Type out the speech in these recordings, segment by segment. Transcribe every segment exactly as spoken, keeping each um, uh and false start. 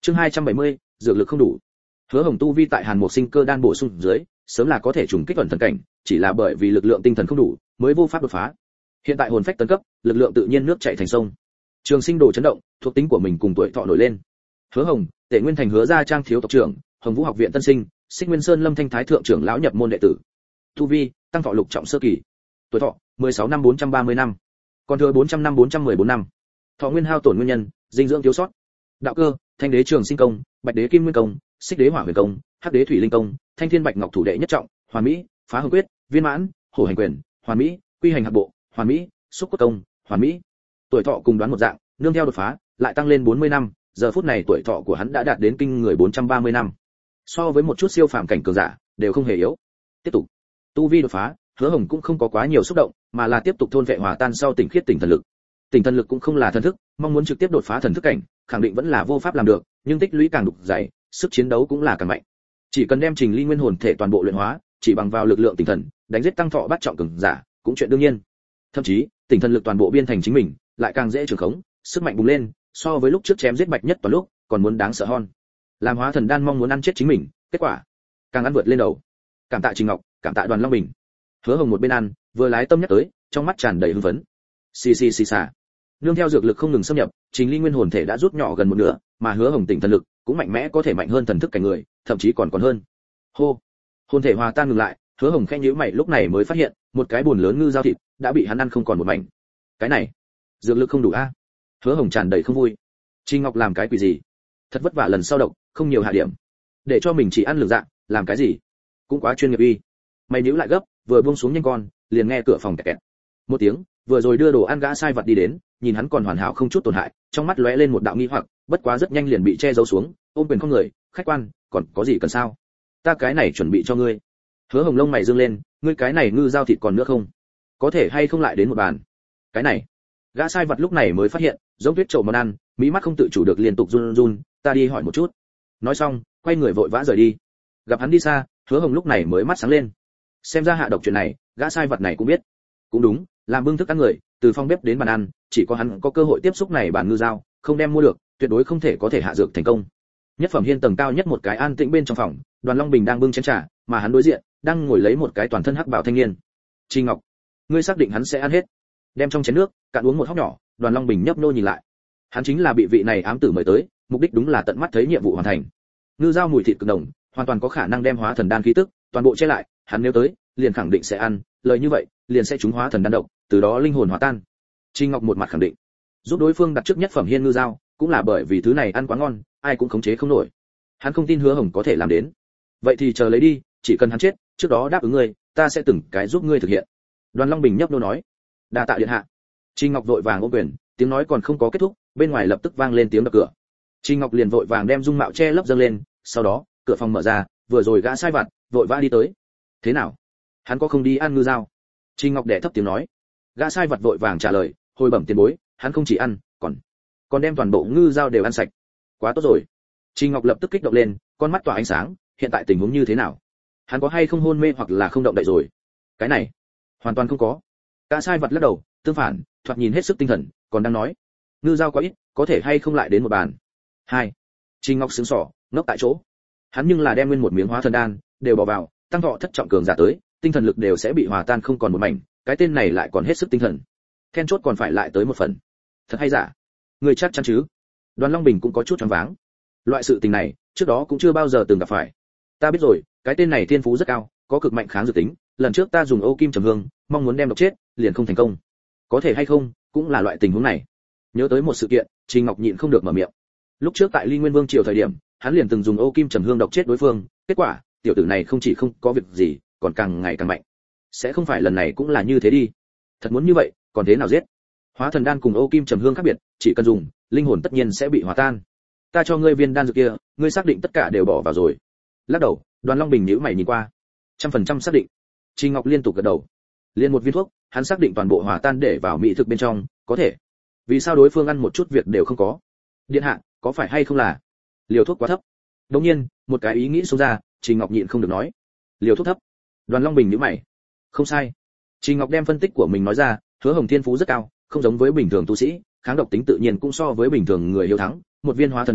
Chương hai trăm bảy mươi, dược lực không đủ. Hứa Hồng tu vi tại Hàn Mục Sinh cơ đan bổ sung dưới, sớm là có thể trùng kích ẩn thần cảnh, chỉ là bởi vì lực lượng tinh thần không đủ, mới vô pháp đột phá. Hiện tại hồn phách tấn cấp, lực lượng tự nhiên nước chảy thành sông. Trường Sinh đồ chấn động, thuộc tính của mình cùng tuổi thọ nổi lên. Hứa Hồng, Tề Nguyên Thành Hứa gia trang thiếu tộc trưởng, Hồng Vũ học viện tân sinh, Xích Nguyên Sơn Lâm Thanh Thái thượng trưởng lão nhập môn đệ tử. Tu vi, tăng thọ lục trọng sơ kỳ. Tuổi thọ, mười sáu năm bốn trăm ba mươi năm. Còn thừa bốn trăm năm bốn trăm mười bốn năm. Thọ nguyên hao tổn nguyên nhân, dinh dưỡng thiếu sót. Đạo cơ, Thanh đế Trường Sinh công, Bạch đế Kim Nguyên công, Xích đế Hỏa Huyền công, Hắc đế Thủy Linh công, Thanh thiên Bạch Ngọc thủ đệ nhất trọng, Hoàn Mỹ, Phá Hồng quyết, Viên mãn, Hổ hành quyền, Hoàn Mỹ, Quy hành hạt bộ, Hoàn Mỹ, Xúc cốt công, Hoàn Mỹ. Tuổi thọ cùng đoán một dạng, nương theo đột phá, lại tăng lên bốn mươi năm, giờ phút này tuổi thọ của hắn đã đạt đến kinh người bốn trăm ba mươi năm. So với một chút siêu phàm cảnh cường giả, đều không hề yếu. Tiếp tục, tu vi đột phá, Hứa Hồng cũng không có quá nhiều xúc động, mà là tiếp tục thôn vệ hòa tan sau tỉnh khiết tỉnh thần lực. Tỉnh thần lực cũng không là thần thức, mong muốn trực tiếp đột phá thần thức cảnh, khẳng định vẫn là vô pháp làm được, nhưng tích lũy càng đục dày, sức chiến đấu cũng là càng mạnh. Chỉ cần đem Trình Ly Nguyên hồn thể toàn bộ luyện hóa, chỉ bằng vào lực lượng tinh thần, đánh giết tăng thọ bắt trọng cường giả, cũng chuyện đương nhiên. Thậm chí, tỉnh thần lực toàn bộ biên thành chính mình, lại càng dễ trường khống, sức mạnh bùng lên, so với lúc trước chém giết Bạch Nhất toàn lúc, còn muốn đáng sợ hơn. Làm hóa thần đan mong muốn ăn chết chính mình, kết quả càng ăn vượt lên đầu. Cảm tạ Trình Ngọc, cảm tạ Đoàn Long Bình. Hứa Hồng một bên ăn, vừa lái tâm nhắc tới, trong mắt tràn đầy hưng phấn. Xì xì xì xà. Nương theo dược lực không ngừng xâm nhập, Trình Ly Nguyên hồn thể đã rút nhỏ gần một nửa, mà Hứa Hồng tỉnh thần lực cũng mạnh mẽ có thể mạnh hơn thần thức cảnh người, thậm chí còn còn hơn. Hô. Hồn thể hòa tan ngừng lại, Hứa Hồng khẽ nhíu mày lúc này mới phát hiện, một cái buồn lớn ngư giao thịt đã bị hắn ăn không còn một mảnh. Cái này, dược lực không đủ a. Hứa Hồng tràn đầy không vui. Trình Ngọc làm cái quỷ gì? Thật vất vả lần sau độc, không nhiều hạ điểm, để cho mình chỉ ăn lường dạng, làm cái gì? Cũng quá chuyên nghiệp uy. Mày nhíu lại gấp, vừa buông xuống nhanh con, liền nghe cửa phòng kẹt kẹt. Một tiếng, vừa rồi đưa đồ ăn gã sai vật đi đến, nhìn hắn còn hoàn hảo không chút tổn hại, trong mắt lóe lên một đạo nghi hoặc, bất quá rất nhanh liền bị che giấu xuống, ôm quyền không người, khách quan, còn có gì cần sao? Ta cái này chuẩn bị cho ngươi. Hứa Hồng lông mày dương lên, ngươi cái này ngư giao thịt còn nữa không? Có thể hay không lại đến một bàn? Cái này, gã sai vật lúc này mới phát hiện, giống tuyết trầu món ăn, mỹ mắt không tự chủ được liên tục run run, ta đi hỏi một chút. Nói xong, quay người vội vã rời đi. Gặp hắn đi xa, Hứa Hồng lúc này mới mắt sáng lên. Xem ra hạ độc chuyện này, gã sai vật này cũng biết. Cũng đúng, làm bưng thức ăn người, từ phòng bếp đến bàn ăn, chỉ có hắn có cơ hội tiếp xúc này bàn ngư giao, không đem mua được, tuyệt đối không thể có thể hạ dược thành công. Nhất phẩm hiên tầng cao nhất một cái an tĩnh bên trong phòng, Đoàn Long Bình đang bưng chén trà, mà hắn đối diện đang ngồi lấy một cái toàn thân hắc bào thanh niên. Trình Ngọc, ngươi xác định hắn sẽ ăn hết? Đem trong chén nước, cạn uống một hớp nhỏ, Đoàn Long Bình nhấp nhô nhìn lại. Hắn chính là bị vị này ám tử mời tới, mục đích đúng là tận mắt thấy nhiệm vụ hoàn thành. Ngư giao mùi thịt cực nồng, hoàn toàn có khả năng đem hóa thần đan khí tức toàn bộ che lại, hắn nếu tới, liền khẳng định sẽ ăn, lời như vậy, liền sẽ trúng hóa thần đan độc, từ đó linh hồn hòa tan. Trình Ngọc một mặt khẳng định, giúp đối phương đặt trước nhất phẩm hiên ngư giao, cũng là bởi vì thứ này ăn quá ngon, ai cũng khống chế không nổi. Hắn không tin Hứa Hồng có thể làm đến. Vậy thì chờ lấy đi, chỉ cần hắn chết, trước đó đáp ứng ngươi, ta sẽ từng cái giúp ngươi thực hiện. Đoàn Long Bình nhấp nô nói, đa tạ điện hạ. Trình Ngọc vội vàng ôm quyền, tiếng nói còn không có kết thúc, bên ngoài lập tức vang lên tiếng đập cửa. Trình Ngọc liền vội vàng đem dung mạo che lấp dâng lên, sau đó, cửa phòng mở ra, vừa rồi gã sai vặt, vội vã đi tới. Thế nào? Hắn có không đi ăn ngư giao? Trình Ngọc đẻ thấp tiếng nói. Gã sai vặt vội vàng trả lời, hồi bẩm tiền bối, hắn không chỉ ăn, còn còn đem toàn bộ ngư giao đều ăn sạch. Quá tốt rồi. Trình Ngọc lập tức kích động lên, con mắt tỏa ánh sáng, hiện tại tình huống như thế nào? Hắn có hay không hôn mê hoặc là không động đậy rồi? Cái này, hoàn toàn không có. Gã sai vặt lắc đầu, tương phản, thoạt nhìn hết sức tinh thần, còn đang nói, ngư giao quá ít, có thể hay không lại đến một bàn. Hai. Trình Ngọc sững sỏ, ngốc tại chỗ. Hắn nhưng là đem nguyên một miếng hóa thần đan đều bỏ vào, tăng thọ thất trọng cường giả tới, tinh thần lực đều sẽ bị hòa tan không còn một mảnh, cái tên này lại còn hết sức tinh thần. Then chốt còn phải lại tới một phần. Thật hay giả? Người chắc chắn chứ? Đoàn Long Bình cũng có chút choáng váng. Loại sự tình này, trước đó cũng chưa bao giờ từng gặp phải. Ta biết rồi, cái tên này thiên phú rất cao, có cực mạnh kháng dược tính, lần trước ta dùng ô kim trầm hương, mong muốn đem độc chết, liền không thành công. Có thể hay không, cũng là loại tình huống này. Nhớ tới một sự kiện, Trình Ngọc nhịn không được mở miệng. Lúc trước tại Ly Nguyên Vương triều thời điểm, hắn liền từng dùng ô kim trầm hương độc chết đối phương, kết quả, tiểu tử này không chỉ không có việc gì, còn càng ngày càng mạnh. Sẽ không phải lần này cũng là như thế đi. Thật muốn như vậy, còn thế nào giết? Hóa thần đan cùng ô kim trầm hương khác biệt, chỉ cần dùng, linh hồn tất nhiên sẽ bị hòa tan. Ta cho ngươi viên đan dược kia, ngươi xác định tất cả đều bỏ vào rồi? Lắc đầu, Đoàn Long Bình nhíu mày nhìn qua. Trăm phần trăm xác định. Trình Ngọc liên tục gật đầu. Liên một viên thuốc, hắn xác định toàn bộ hòa tan để vào mỹ thực bên trong, có thể. Vì sao đối phương ăn một chút việc đều không có? Điện hạ, có phải hay không là liều thuốc quá thấp? Đống nhiên, một cái ý nghĩ xông ra, Trình Ngọc nhịn không được nói, liều thuốc thấp. Đoàn Long Bình nhíu mày. Không sai. Trình Ngọc đem phân tích của mình nói ra, Hứa Hồng thiên phú rất cao, không giống với bình thường tu sĩ, kháng độc tính tự nhiên cũng so với bình thường người hiếu thắng, một viên hóa thần đan,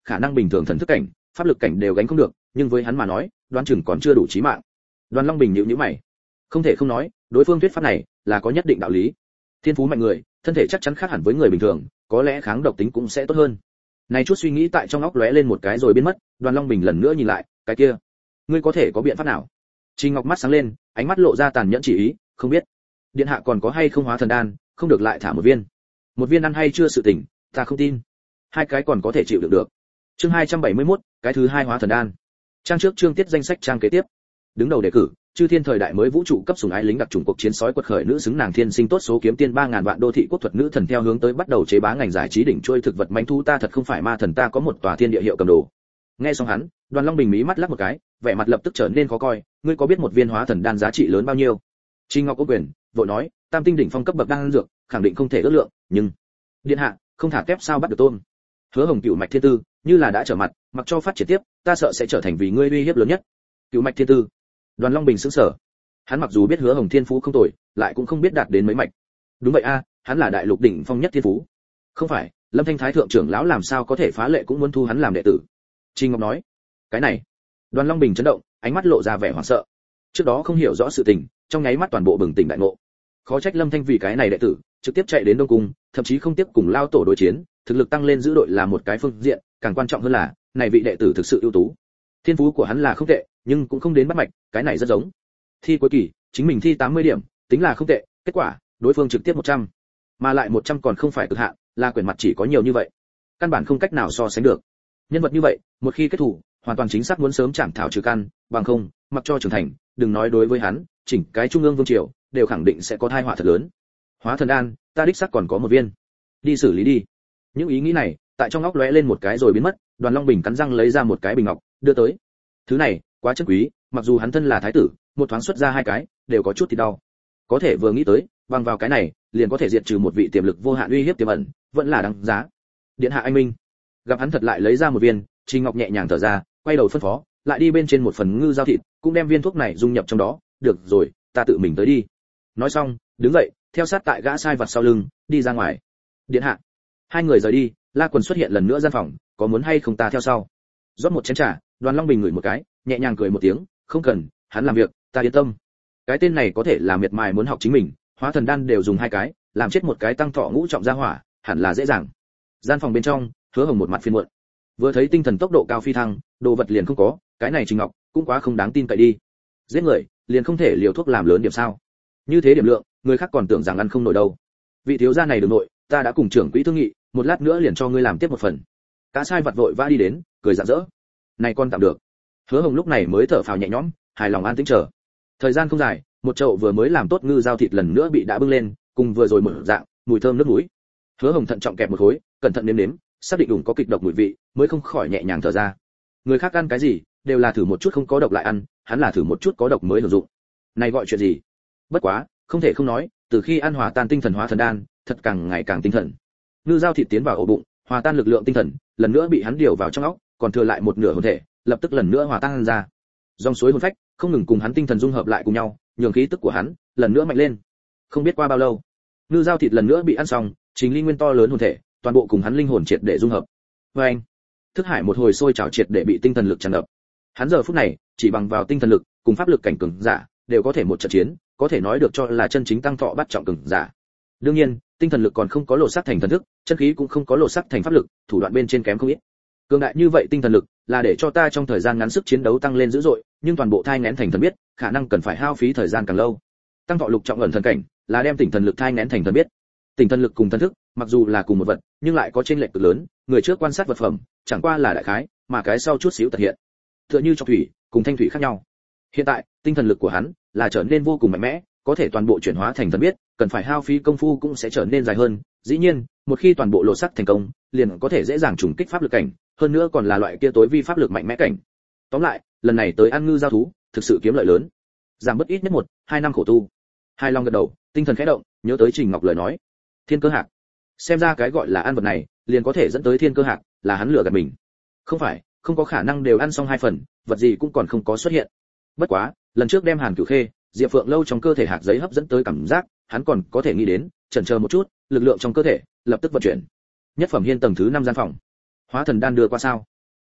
khả năng bình thường thần thức cảnh, pháp lực cảnh đều gánh không được, nhưng với hắn mà nói, đoán chừng còn chưa đủ chí mạng. Đoàn Long Bình nhíu nhíu mày, không thể không nói, đối phương thuyết pháp này là có nhất định đạo lý. Thiên phú mạnh người, thân thể chắc chắn khác hẳn với người bình thường, có lẽ kháng độc tính cũng sẽ tốt hơn. Này chút suy nghĩ tại trong óc lóe lên một cái rồi biến mất, Đoàn Long Bình lần nữa nhìn lại, cái kia, ngươi có thể có biện pháp nào? Trình Ngọc mắt sáng lên, ánh mắt lộ ra tàn nhẫn chỉ ý, không biết. Điện hạ còn có hay không hóa thần đan, không được lại thả một viên. Một viên ăn hay chưa sự tỉnh, ta không tin. Hai cái còn có thể chịu được được. Chương hai trăm bảy mươi mốt, cái thứ hai hóa thần đan. Trang trước chương tiết danh sách trang kế tiếp. Đứng đầu đề cử, chư thiên thời đại mới vũ trụ cấp sủng ái lính đặc chủng cuộc chiến sói quật khởi nữ xứng nàng thiên sinh tốt số kiếm tiên ba ngàn vạn đô thị quốc thuật nữ thần theo hướng tới bắt đầu chế bá ngành giải trí đỉnh trôi thực vật manh thu ta thật không phải ma thần ta có một tòa thiên địa hiệu cầm đồ. Nghe xong hắn, Đoàn Long Bình mí mắt lắc một cái, vẻ mặt lập tức trở nên khó coi, ngươi có biết một viên hóa thần đan giá trị lớn bao nhiêu? Trình Ngọc có quyền, vội nói, tam tinh đỉnh phong cấp bậc đan dược, khẳng định không thể ước lượng, nhưng điện hạ, không thả kép sao bắt được tôm. Hứa Hồng Cửu Mạch Thiên Tư, như là đã trở mặt, mặc cho phát triển tiếp, ta sợ sẽ trở thành vì ngươi uy hiếp lớn nhất. Cửu Mạch Thiên Tư. Đoàn Long Bình sững sờ. Hắn mặc dù biết Hứa Hồng Thiên Phú không tồi, lại cũng không biết đạt đến mấy mạch. Đúng vậy a, hắn là đại lục đỉnh phong nhất thiên phú. Không phải, Lâm Thanh Thái thượng trưởng lão làm sao có thể phá lệ cũng muốn thu hắn làm đệ tử. Trình Ngọc nói, cái này. Đoàn Long Bình chấn động, ánh mắt lộ ra vẻ hoảng sợ. Trước đó không hiểu rõ sự tình, trong nháy mắt toàn bộ bừng tỉnh đại ngộ. Khó trách Lâm Thanh vì cái này đệ tử, trực tiếp chạy đến Đông cung, thậm chí không tiếp cùng lao tổ đối chiến, thực lực tăng lên giữ đội là một cái phương diện, càng quan trọng hơn là, này vị đệ tử thực sự ưu tú. Thiên phú của hắn là không tệ, nhưng cũng không đến bắt mạch, cái này rất giống. Thi cuối kỳ, chính mình thi tám mươi điểm, tính là không tệ, kết quả, đối phương trực tiếp một trăm. Mà lại một trăm còn không phải cực hạn, là quyển mặt chỉ có nhiều như vậy. Căn bản không cách nào so sánh được. Nhân vật như vậy, một khi kết thủ, hoàn toàn chính xác muốn sớm chảm thảo trừ căn, bằng không, mặc cho trưởng thành, đừng nói đối với hắn, chỉnh cái trung ương vương triều đều khẳng định sẽ có tai họa thật lớn. Hóa thần đan, ta đích xác còn có một viên. Đi xử lý đi. Những ý nghĩ này, tại trong óc lóe lên một cái rồi biến mất, Đoàn Long Bình cắn răng lấy ra một cái bình ngọc, đưa tới. Thứ này, quá chân quý, mặc dù hắn thân là thái tử, một thoáng xuất ra hai cái, đều có chút thì đau. Có thể vừa nghĩ tới, bằng vào cái này, liền có thể diệt trừ một vị tiềm lực vô hạn uy hiếp tiềm ẩn, vẫn là đáng giá. Điện hạ anh minh. Gặp hắn thật lại lấy ra một viên, Trình Ngọc nhẹ nhàng thở ra, quay đầu phân phó, lại đi bên trên một phần ngư giao thịt, cũng đem viên thuốc này dung nhập trong đó, được rồi, ta tự mình tới đi. Nói xong, đứng dậy, theo sát tại gã sai vặt sau lưng, đi ra ngoài. Điện hạ. Hai người rời đi, La Quần xuất hiện lần nữa gian phòng, có muốn hay không ta theo sau? Rót một chén trà, Đoàn Long Bình ngửi một cái, nhẹ nhàng cười một tiếng, không cần, hắn làm việc, ta yên tâm. Cái tên này có thể là miệt mài muốn học chính mình, hóa thần đan đều dùng hai cái, làm chết một cái tăng thọ ngũ trọng gia hỏa, hẳn là dễ dàng. Gian phòng bên trong, Hứa Hồng một mặt phiền muộn. Vừa thấy tinh thần tốc độ cao phi thăng, đồ vật liền không có, cái này Trình Ngọc cũng quá không đáng tin cậy đi. Giết người, liền không thể liều thuốc làm lớn điểm sao? Như thế điểm lượng, người khác còn tưởng rằng ăn không nổi đâu. Vị thiếu gia này đừng nội, ta đã cùng trưởng quỹ thương nghị, một lát nữa liền cho ngươi làm tiếp một phần. Cá sai vặt vội vã đi đến, cười rạng rỡ. Này con tạm được. Hứa Hồng lúc này mới thở phào nhẹ nhõm, hài lòng an tĩnh chờ. Thời gian không dài, một chậu vừa mới làm tốt ngư giao thịt lần nữa bị đã bưng lên, cùng vừa rồi một dạng, mùi thơm nước núi. Hứa Hồng thận trọng kẹp một khối, cẩn thận nếm nếm, xác định đúng có kịch độc mùi vị, mới không khỏi nhẹ nhàng thở ra. Người khác ăn cái gì, đều là thử một chút không có độc lại ăn, hắn là thử một chút có độc mới hưởng dụng. Này gọi chuyện gì? Bất quá, không thể không nói, từ khi ăn hòa tan tinh thần hóa thần đan, thật càng ngày càng tinh thần. Ngư giao thịt tiến vào ổ bụng, hòa tan lực lượng tinh thần, lần nữa bị hắn điều vào trong óc, còn thừa lại một nửa hồn thể, lập tức lần nữa hòa tan ra. Dòng suối hồn phách không ngừng cùng hắn tinh thần dung hợp lại cùng nhau, nhường khí tức của hắn lần nữa mạnh lên. Không biết qua bao lâu, ngư giao thịt lần nữa bị ăn xong, chính linh nguyên to lớn hồn thể, toàn bộ cùng hắn linh hồn triệt để dung hợp. Và anh, thức hải một hồi sôi trào triệt để bị tinh thần lực tràn ngập. Hắn giờ phút này, chỉ bằng vào tinh thần lực cùng pháp lực cảnh cường giả, đều có thể một trận chiến, có thể nói được cho là chân chính tăng thọ bắt trọng cường giả. Đương nhiên, tinh thần lực còn không có lột xác thành thần thức, chân khí cũng không có lột xác thành pháp lực, thủ đoạn bên trên kém không ít. Cường đại như vậy tinh thần lực, là để cho ta trong thời gian ngắn sức chiến đấu tăng lên dữ dội, nhưng toàn bộ thai nghén thành thần biết, khả năng cần phải hao phí thời gian càng lâu. Tăng thọ lục trọng ẩn thần cảnh, là đem tinh thần lực thai nghén thành thần biết. Tinh thần lực cùng thần thức, mặc dù là cùng một vật, nhưng lại có chênh lệch cực lớn, người trước quan sát vật phẩm, chẳng qua là đại khái, mà cái sau chút xíu thực hiện. Tựa như trọc thủy, cùng thanh thủy khác nhau. Hiện tại, tinh thần lực của hắn là trở nên vô cùng mạnh mẽ, có thể toàn bộ chuyển hóa thành thần biết, cần phải hao phí công phu cũng sẽ trở nên dài hơn. Dĩ nhiên, một khi toàn bộ lộ sắc thành công, liền có thể dễ dàng trùng kích pháp lực cảnh, hơn nữa còn là loại kia tối vi pháp lực mạnh mẽ cảnh. Tóm lại, lần này tới ăn ngư giao thú, thực sự kiếm lợi lớn, giảm bớt ít nhất một, hai năm khổ tu. Hai Long gật đầu, tinh thần khẽ động, nhớ tới Trình Ngọc lời nói, thiên cơ hạc. Xem ra cái gọi là ăn vật này, liền có thể dẫn tới thiên cơ hạc, là hắn lừa gạt mình. Không phải, không có khả năng đều ăn xong hai phần, vật gì cũng còn không có xuất hiện. Bất quá, lần trước đem Hàn Cửu Khê, Diệp Phượng lâu trong cơ thể hạt giấy hấp dẫn tới cảm giác, hắn còn có thể nghĩ đến, chần chờ một chút, lực lượng trong cơ thể lập tức vận chuyển. Nhất phẩm hiên tầng thứ năm gian phòng. Hóa thần đan đưa qua sao?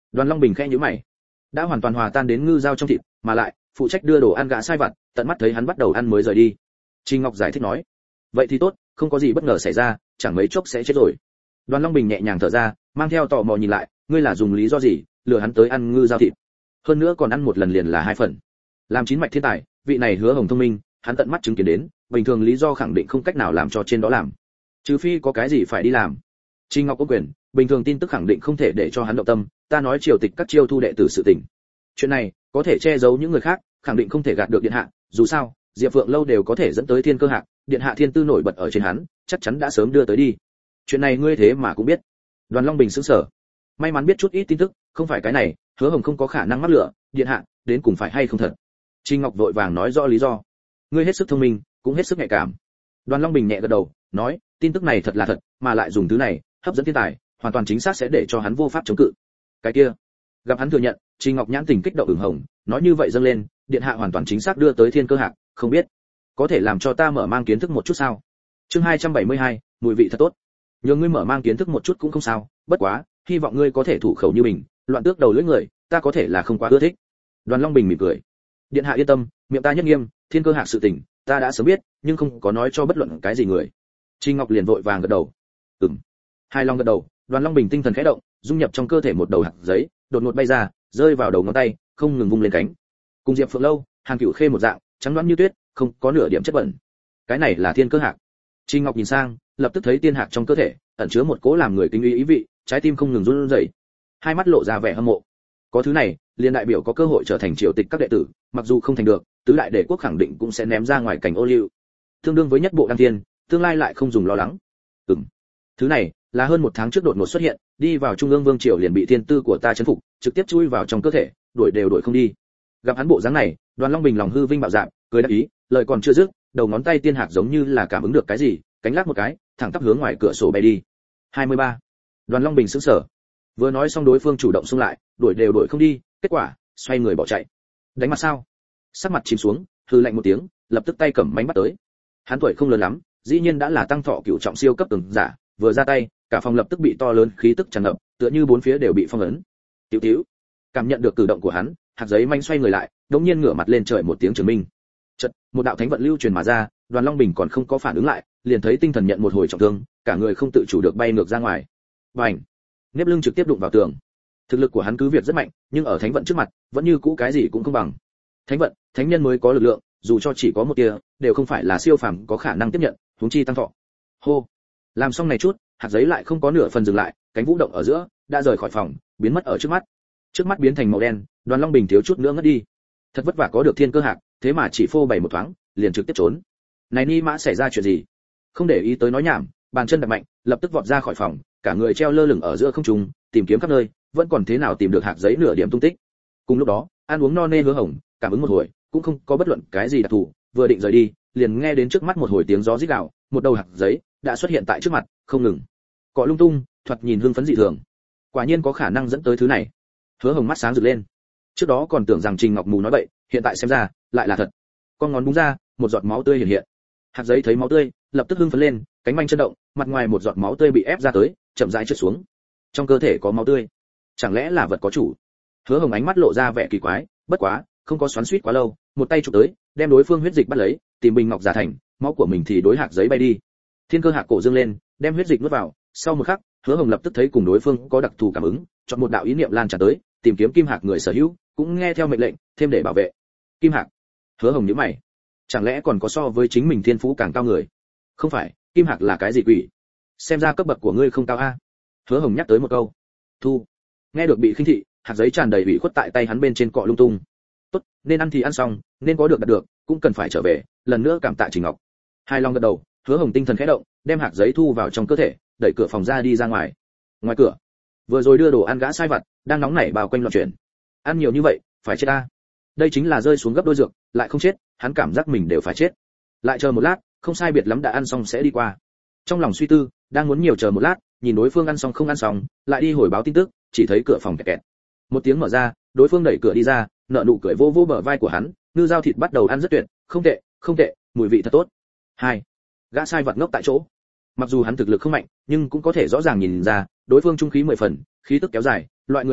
Đoàn Long Bình khẽ nhíu mày, đã hoàn toàn hòa tan đến ngư dao trong thịt, mà lại phụ trách đưa đồ ăn gã sai vặt, tận mắt thấy hắn bắt đầu ăn mới rời đi. Trình Ngọc giải thích nói, vậy thì tốt, không có gì bất ngờ xảy ra, chẳng mấy chốc sẽ chết rồi. Đoàn Long Bình nhẹ nhàng thở ra, mang theo tò mò nhìn lại, ngươi là dùng lý do gì lừa hắn tới ăn ngư dao thịt? Hơn nữa còn ăn một lần liền là hai phần. Làm chín mạch thiên tài, vị này Hứa Hồng thông minh, hắn tận mắt chứng kiến đến, bình thường lý do khẳng định không cách nào làm cho trên đó làm. Trừ phi có cái gì phải đi làm. Trình Ngọc có quyền, bình thường tin tức khẳng định không thể để cho hắn động tâm, ta nói triều tịch các chiêu thu đệ tử sự tình. Chuyện này có thể che giấu những người khác, khẳng định không thể gạt được điện hạ, dù sao, Diệp Phượng lâu đều có thể dẫn tới thiên cơ hạng, điện hạ thiên tư nổi bật ở trên hắn, chắc chắn đã sớm đưa tới đi. Chuyện này ngươi thế mà cũng biết. Đoàn Long Bình sững sờ. May mắn biết chút ít tin tức, không phải cái này, Hứa Hồng không có khả năng mắc lửa, điện hạ, đến cùng phải hay không thật. Trình Ngọc vội vàng nói rõ lý do. Ngươi hết sức thông minh, cũng hết sức nhạy cảm. Đoàn Long Bình nhẹ gật đầu, nói, tin tức này thật là thật, mà lại dùng thứ này hấp dẫn thiên tài, hoàn toàn chính xác sẽ để cho hắn vô pháp chống cự. Cái kia, gặp hắn thừa nhận, Trình Ngọc nhãn tình kích động ửng hồng, nói như vậy dâng lên, điện hạ hoàn toàn chính xác đưa tới thiên cơ hạng, không biết có thể làm cho ta mở mang kiến thức một chút sao? Chương hai trăm bảy mươi hai, mùi vị thật tốt. Nhường ngươi mở mang kiến thức một chút cũng không sao, bất quá, hy vọng ngươi có thể thủ khẩu như mình, loạn tước đầu lưỡi người, ta có thể là không quá ưa thích. Đoàn Long Bình mỉm cười. Điện hạ yên tâm, miệng ta nhất nghiêm, thiên cơ hạng sự tình, ta đã sớm biết, nhưng không có nói cho bất luận cái gì người. Trình Ngọc liền vội vàng gật đầu. Ừm. Hai long gật đầu, Đoàn Long Bình tinh thần khẽ động, dung nhập trong cơ thể một đầu hạt giấy, đột ngột bay ra, rơi vào đầu ngón tay, không ngừng vung lên cánh. Cùng Diệp Phượng lâu, Hàn Cửu Khê một dạng, trắng đoán như tuyết, không có nửa điểm chất bẩn. Cái này là thiên cơ hạc. Trình Ngọc nhìn sang, lập tức thấy tiên hạc trong cơ thể ẩn chứa một cỗ làm người kinh uy ý vị, trái tim không ngừng run rẩy, hai mắt lộ ra vẻ hâm mộ. Có thứ này, liền đại biểu có cơ hội trở thành triều tịch các đệ tử, mặc dù không thành được, tứ đại đệ quốc khẳng định cũng sẽ ném ra ngoài cảnh ô liu. Tương đương với nhất bộ đăng thiên, tương lai lại không dùng lo lắng. Ừm. Thứ này là hơn một tháng trước đột ngột xuất hiện, đi vào trung ương vương triều liền bị thiên tư của ta chấn phục, trực tiếp chui vào trong cơ thể, đuổi đều đuổi không đi. Gặp hắn bộ dáng này, Đoàn Long Bình lòng hư vinh bạo dạn, cười đáp ý, lời còn chưa dứt, đầu ngón tay tiên hạc giống như là cảm ứng được cái gì, cánh lắc một cái, thẳng tắp hướng ngoài cửa sổ bay đi. hai mươi ba. Đoàn Long Bình sững sờ. Vừa nói xong đối phương chủ động xung lại, đuổi đều đuổi không đi, kết quả, xoay người bỏ chạy. Đánh mặt sao? Sắc mặt chìm xuống, hừ lạnh một tiếng, lập tức tay cầm mánh bắt tới. Hắn tuổi không lớn lắm, dĩ nhiên đã là tăng thọ cửu trọng siêu cấp cường giả, vừa ra tay, cả phòng lập tức bị to lớn khí tức tràn ngập, tựa như bốn phía đều bị phong ấn. Tiểu Tiểu, cảm nhận được cử động của hắn, hạt giấy manh xoay người lại, đột nhiên ngửa mặt lên trời một tiếng trường minh. Chợt, một đạo thánh vận lưu truyền mà ra, Đoàn Long Bình còn không có phản ứng lại, liền thấy tinh thần nhận một hồi trọng thương, cả người không tự chủ được bay ngược ra ngoài. Bành! Nếp lưng trực tiếp đụng vào tường. Thực lực của hắn cứ việc rất mạnh, nhưng ở thánh vận trước mặt, vẫn như cũ cái gì cũng không bằng. Thánh vận, thánh nhân mới có lực lượng, dù cho chỉ có một tia, đều không phải là siêu phàm có khả năng tiếp nhận, huống chi tăng thọ. Hô! Làm xong này chút, hạt giấy lại không có nửa phần dừng lại, cánh vũ động ở giữa, đã rời khỏi phòng, biến mất ở trước mắt. Trước mắt biến thành màu đen, Đoàn Long Bình thiếu chút nữa ngất đi. Thật vất vả có được thiên cơ hạc, thế mà chỉ phô bày một thoáng, liền trực tiếp trốn. Này ni mã xảy ra chuyện gì? Không để ý tới nói nhảm, bàn chân đập mạnh, lập tức vọt ra khỏi phòng, cả người treo lơ lửng ở giữa không trung, tìm kiếm khắp nơi, vẫn còn thế nào tìm được hạt giấy nửa điểm tung tích. Cùng lúc đó, ăn uống no nê Hứa Hồng, cảm ứng một hồi, cũng không có bất luận cái gì đặc thù, vừa định rời đi, liền nghe đến trước mắt một hồi tiếng gió rít gào, một đầu hạt giấy đã xuất hiện tại trước mặt, không ngừng cọ lung tung, thoạt nhìn hưng phấn dị thường. Quả nhiên có khả năng dẫn tới thứ này. Hứa Hồng mắt sáng rực lên. Trước đó còn tưởng rằng Trình Ngọc mù nói bậy, hiện tại xem ra, lại là thật. Con ngón búng ra, một giọt máu tươi hiện hiện. Hạt giấy thấy máu tươi, lập tức hưng phấn lên, cánh manh chấn động, mặt ngoài một giọt máu tươi bị ép ra tới, chậm rãi trượt xuống. Trong cơ thể có máu tươi, chẳng lẽ là vật có chủ? Hứa Hồng ánh mắt lộ ra vẻ kỳ quái, bất quá, không có xoắn xuýt quá lâu, một tay chụp tới, đem đối phương huyết dịch bắt lấy, tìm bình ngọc giả thành, máu của mình thì đối hạt giấy bay đi. Thiên cơ hạc cổ dương lên, đem huyết dịch nuốt vào, sau một khắc, Hứa Hồng lập tức thấy cùng đối phương có đặc thù cảm ứng, chọn một đạo ý niệm lan tràn tới, tìm kiếm kim hạc người sở hữu, cũng nghe theo mệnh lệnh, thêm để bảo vệ. Kim hạc. Hứa Hồng nhíu mày, chẳng lẽ còn có so với chính mình thiên phú càng cao người? Không phải, kim hạc là cái gì quỷ? Xem ra cấp bậc của ngươi không cao a. Hứa Hồng nhắc tới một câu. Thu. Nghe được bị khinh thị, hạt giấy tràn đầy ủy khuất tại tay hắn bên trên cọ lung tung. Tốt, nên ăn thì ăn xong, nên có được đạt được, cũng cần phải trở về, lần nữa cảm tạ Trình Ngọc. Hai long gật đầu, Hứa Hồng tinh thần khẽ động, đem hạt giấy thu vào trong cơ thể, đẩy cửa phòng ra đi ra ngoài. Ngoài cửa, vừa rồi đưa đồ ăn gã sai vặt, đang nóng nảy bao quanh loạn chuyển. Ăn nhiều như vậy, phải chết ta. Đây chính là rơi xuống gấp đôi dược, lại không chết, hắn cảm giác mình đều phải chết. Lại chờ một lát, không sai biệt lắm đã ăn xong sẽ đi qua. Trong lòng suy tư, đang muốn nhiều chờ một lát, nhìn đối phương ăn xong không ăn xong, lại đi hồi báo tin tức, chỉ thấy cửa phòng kẹt kẹt. Một tiếng mở ra, đối phương đẩy cửa đi ra, nợ nụ cười vô vô bờ vai của hắn, ngư dao thịt bắt đầu ăn rất tuyệt, không tệ, không tệ, mùi vị thật tốt. Hai, gã sai vặt ngốc tại chỗ. Mặc dù hắn thực lực không mạnh, nhưng cũng có thể rõ ràng nhìn ra, đối phương trung khí mười phần, khí tức kéo dài, loại người này,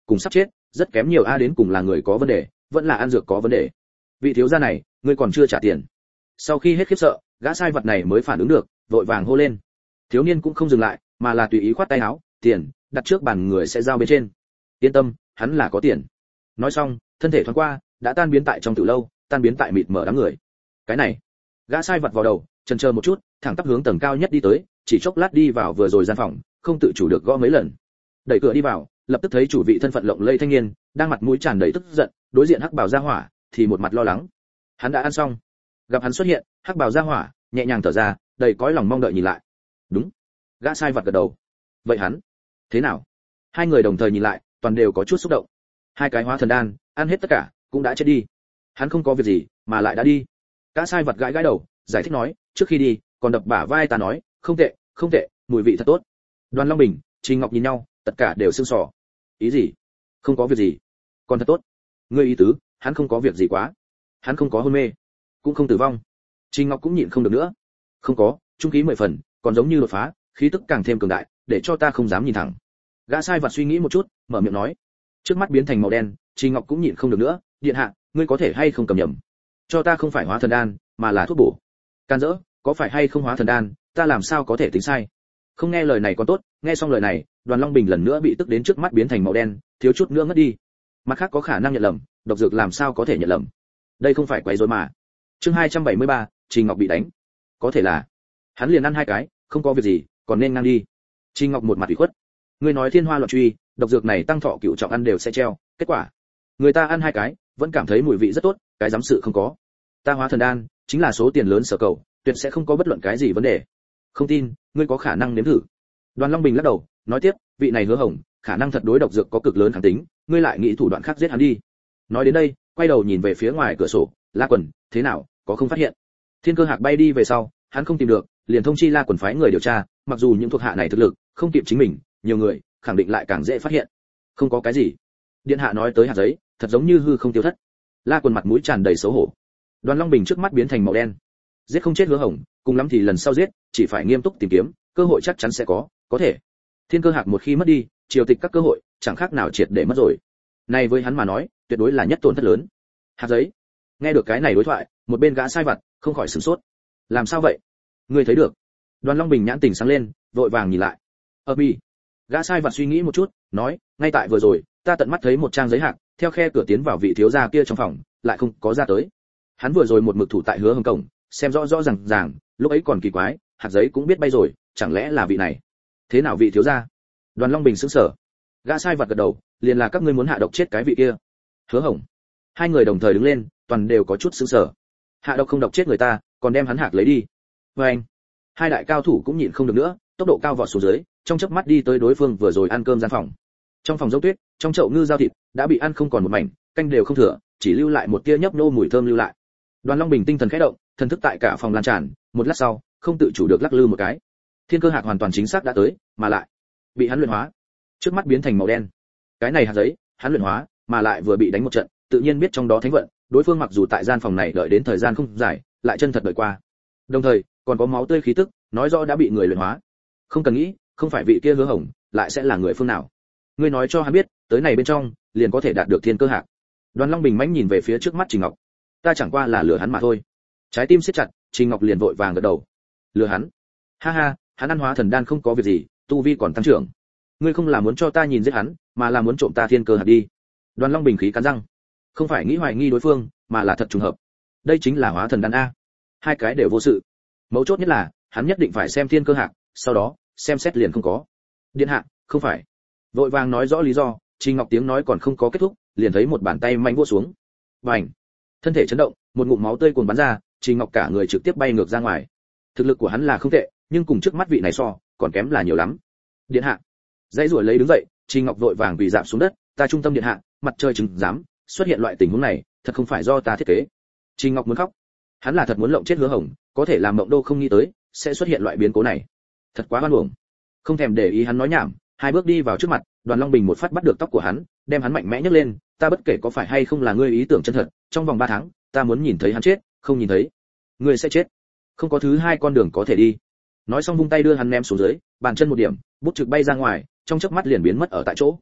cùng sắp chết rất kém nhiều a, đến cùng là người có vấn đề vẫn là ăn dược có vấn đề. Vị thiếu gia này, ngươi còn chưa trả tiền. Sau khi hết khiếp sợ, gã sai vật này mới phản ứng được, vội vàng hô lên. Thiếu niên cũng không dừng lại, mà là tùy ý khoát tay áo, tiền đặt trước bàn người sẽ giao bên trên. Yên tâm, hắn là có tiền. Nói xong, thân thể thoáng qua, đã tan biến tại trong tử lâu, tan biến tại mịt mờ đám người. Cái này, gã sai vật vào đầu, chần chờ một chút, thẳng tắp hướng tầng cao nhất đi tới, chỉ chốc lát đi vào vừa rồi gian phòng, không tự chủ được gõ mấy lần. Đẩy cửa đi vào, lập tức thấy chủ vị thân phận lộng lẫy thanh niên, đang mặt mũi tràn đầy tức giận, đối diện hắc bào gia hỏa thì một mặt lo lắng. Hắn đã ăn xong. Gặp hắn xuất hiện, hắc bào gia hỏa nhẹ nhàng thở ra, đầy cõi lòng mong đợi nhìn lại. Đúng. Gã sai vật gật đầu. Vậy hắn thế nào? Hai người đồng thời nhìn lại, toàn đều có chút xúc động. Hai cái hóa thần đan, ăn hết tất cả, cũng đã chết đi. Hắn không có việc gì, mà lại đã đi. Gã sai vật gãi gãi đầu, giải thích nói, trước khi đi, còn đập bả vai ta nói, không tệ, không tệ, mùi vị thật tốt. Đoàn Long Bình, Trình Ngọc nhìn nhau, tất cả đều sưng sỏ. Ý gì? Không có việc gì, còn thật tốt. Ngươi ý tứ, hắn không có việc gì quá. Hắn không có hôn mê, cũng không tử vong. Trình Ngọc cũng nhịn không được nữa. Không có, trung khí mười phần, còn giống như đột phá, khí tức càng thêm cường đại, để cho ta không dám nhìn thẳng. Gã sai vật suy nghĩ một chút, mở miệng nói. Trước mắt biến thành màu đen, Trình Ngọc cũng nhịn không được nữa, điện hạ, ngươi có thể hay không cầm nhầm? Cho ta không phải hóa thần đan, mà là thuốc bổ. Can dỡ, có phải hay không hóa thần đan, ta làm sao có thể tính sai? Không nghe lời này còn tốt, nghe xong lời này, Đoàn Long Bình lần nữa bị tức đến trước mắt biến thành màu đen, thiếu chút nữa ngất đi. Mặt khác có khả năng nhận lầm, độc dược làm sao có thể nhận lầm? Đây không phải quấy rối mà. Chương hai trăm bảy mươi ba, Trình Ngọc bị đánh. Có thể là hắn liền ăn hai cái, không có việc gì, còn nên ngang đi. Trình Ngọc một mặt ủy khuất. Ngươi nói thiên hoa loạn truy, độc dược này tăng thọ cửu trọng ăn đều sẽ treo, kết quả người ta ăn hai cái, vẫn cảm thấy mùi vị rất tốt, cái dám sự không có. Ta hóa thần đan, chính là số tiền lớn sở cầu, tuyệt sẽ không có bất luận cái gì vấn đề. Không tin, ngươi có khả năng nếm thử. Đoàn Long Bình lắc đầu, nói tiếp, vị này Hứa Hồng, khả năng thật đối độc dược có cực lớn kháng tính, ngươi lại nghĩ thủ đoạn khác giết hắn đi. Nói đến đây, quay đầu nhìn về phía ngoài cửa sổ, La Quần, thế nào, có không phát hiện? Thiên Cơ Hạc bay đi về sau, hắn không tìm được, liền thông chi La Quần phái người điều tra, mặc dù những thuộc hạ này thực lực không kịp chính mình, nhiều người, khẳng định lại càng dễ phát hiện. Không có cái gì. Điện hạ nói tới hạt giấy, thật giống như hư không tiêu thất. La Quần mặt mũi tràn đầy xấu hổ. Đoàn Long Bình trước mắt biến thành màu đen. Giết không chết Hứa Hồng, cùng lắm thì lần sau giết, chỉ phải nghiêm túc tìm kiếm, cơ hội chắc chắn sẽ có, có thể. Thiên Cơ Hạc một khi mất đi, triều tịch các cơ hội, chẳng khác nào triệt để mất rồi. Này với hắn mà nói, tuyệt đối là nhất tổn thất lớn. Hạt giấy. Nghe được cái này đối thoại, một bên gã sai vặt không khỏi sửng sốt. Làm sao vậy? Ngươi thấy được? Đoàn Long Bình nhãn tình sáng lên, vội vàng nhìn lại. Ở bi. Gã sai vặt suy nghĩ một chút, nói, ngay tại vừa rồi, ta tận mắt thấy một trang giấy hạt, theo khe cửa tiến vào vị thiếu gia kia trong phòng, lại không có ra tới. Hắn vừa rồi một mực thủ tại Hứa Hồng cổng, xem rõ rõ ràng ràng, lúc ấy còn kỳ quái, hạt giấy cũng biết bay rồi, chẳng lẽ là vị này? Thế nào vị thiếu gia? Đoàn Long Bình sững sờ. Gã sai vặt gật đầu, liền là các ngươi muốn hạ độc chết cái vị kia. Hứa Hồng. Hai người đồng thời đứng lên, toàn đều có chút sững sờ. Hạ độc không độc chết người ta, còn đem hắn hạc lấy đi. Và anh. Hai đại cao thủ cũng nhịn không được nữa, tốc độ cao vọt xuống dưới, trong chớp mắt đi tới đối phương vừa rồi ăn cơm gian phòng. Trong phòng dấu tuyết, trong chậu ngư giao thịt đã bị ăn không còn một mảnh, canh đều không thừa, chỉ lưu lại một tia nhấp nô mùi thơm lưu lại. Đoàn Long Bình tinh thần khẽ động, thần thức tại cả phòng lan tràn, một lát sau, không tự chủ được lắc lư một cái. Thiên Cơ Hạc hoàn toàn chính xác đã tới, mà lại bị hắn luyện hóa, trước mắt biến thành màu đen. Cái này hạt giấy, hắn luyện hóa, mà lại vừa bị đánh một trận, tự nhiên biết trong đó thánh vận, đối phương mặc dù tại gian phòng này đợi đến thời gian không dài, lại chân thật đợi qua. Đồng thời, còn có máu tươi khí tức, nói rõ đã bị người luyện hóa. Không cần nghĩ, không phải vị kia Hứa Hồng, lại sẽ là người phương nào? Ngươi nói cho hắn biết, tới này bên trong, liền có thể đạt được Thiên Cơ Hạc. Đoàn Long Bình mãnh nhìn về phía trước mắt Trình Ngọc. Ta chẳng qua là lừa hắn mà thôi. Trái tim siết chặt, Trình Ngọc liền vội vàng gật đầu. Lừa hắn? Ha ha, hắn ăn hóa thần đan không có việc gì, tu vi còn tăng trưởng. Ngươi không là muốn cho ta nhìn giết hắn, mà là muốn trộm ta Thiên Cơ Hạc đi. Đoàn Long Bình khí cắn răng. Không phải nghĩ hoài nghi đối phương, mà là thật trùng hợp. Đây chính là hóa thần đan a. Hai cái đều vô sự. Mấu chốt nhất là, hắn nhất định phải xem Thiên Cơ Hạc, sau đó, xem xét liền không có. Điện hạ, không phải. Vội vàng nói rõ lý do, Trình Ngọc tiếng nói còn không có kết thúc, liền thấy một bàn tay mạnh vỗ xuống. Bành! Thân thể chấn động, một ngụm máu tươi cuồn bắn ra, Trình Ngọc cả người trực tiếp bay ngược ra ngoài. Thực lực của hắn là không tệ, nhưng cùng trước mắt vị này so, còn kém là nhiều lắm. Điện hạ! Dãy rủa lấy đứng dậy, Trình Ngọc vội vàng quỳ rạp xuống đất, ta trung tâm điện hạ, mặt trời chứng dám, xuất hiện loại tình huống này, thật không phải do ta thiết kế. Trình Ngọc muốn khóc. Hắn là thật muốn lộng chết Hứa Hồng, có thể làm mộng đô không nghĩ tới, sẽ xuất hiện loại biến cố này. Thật quá oan uổng. Không thèm để ý hắn nói nhảm, hai bước đi vào trước mặt, Đoàn Long Bình một phát bắt được tóc của hắn, đem hắn mạnh mẽ nhấc lên, ta bất kể có phải hay không là ngươi ý tưởng chân thật, trong vòng ba tháng, ta muốn nhìn thấy hắn chết, không nhìn thấy, ngươi sẽ chết. Không có thứ hai con đường có thể đi. Nói xong vung tay đưa hắn ném xuống dưới, bàn chân một điểm, bút trực bay ra ngoài, trong chớp mắt liền biến mất ở tại chỗ.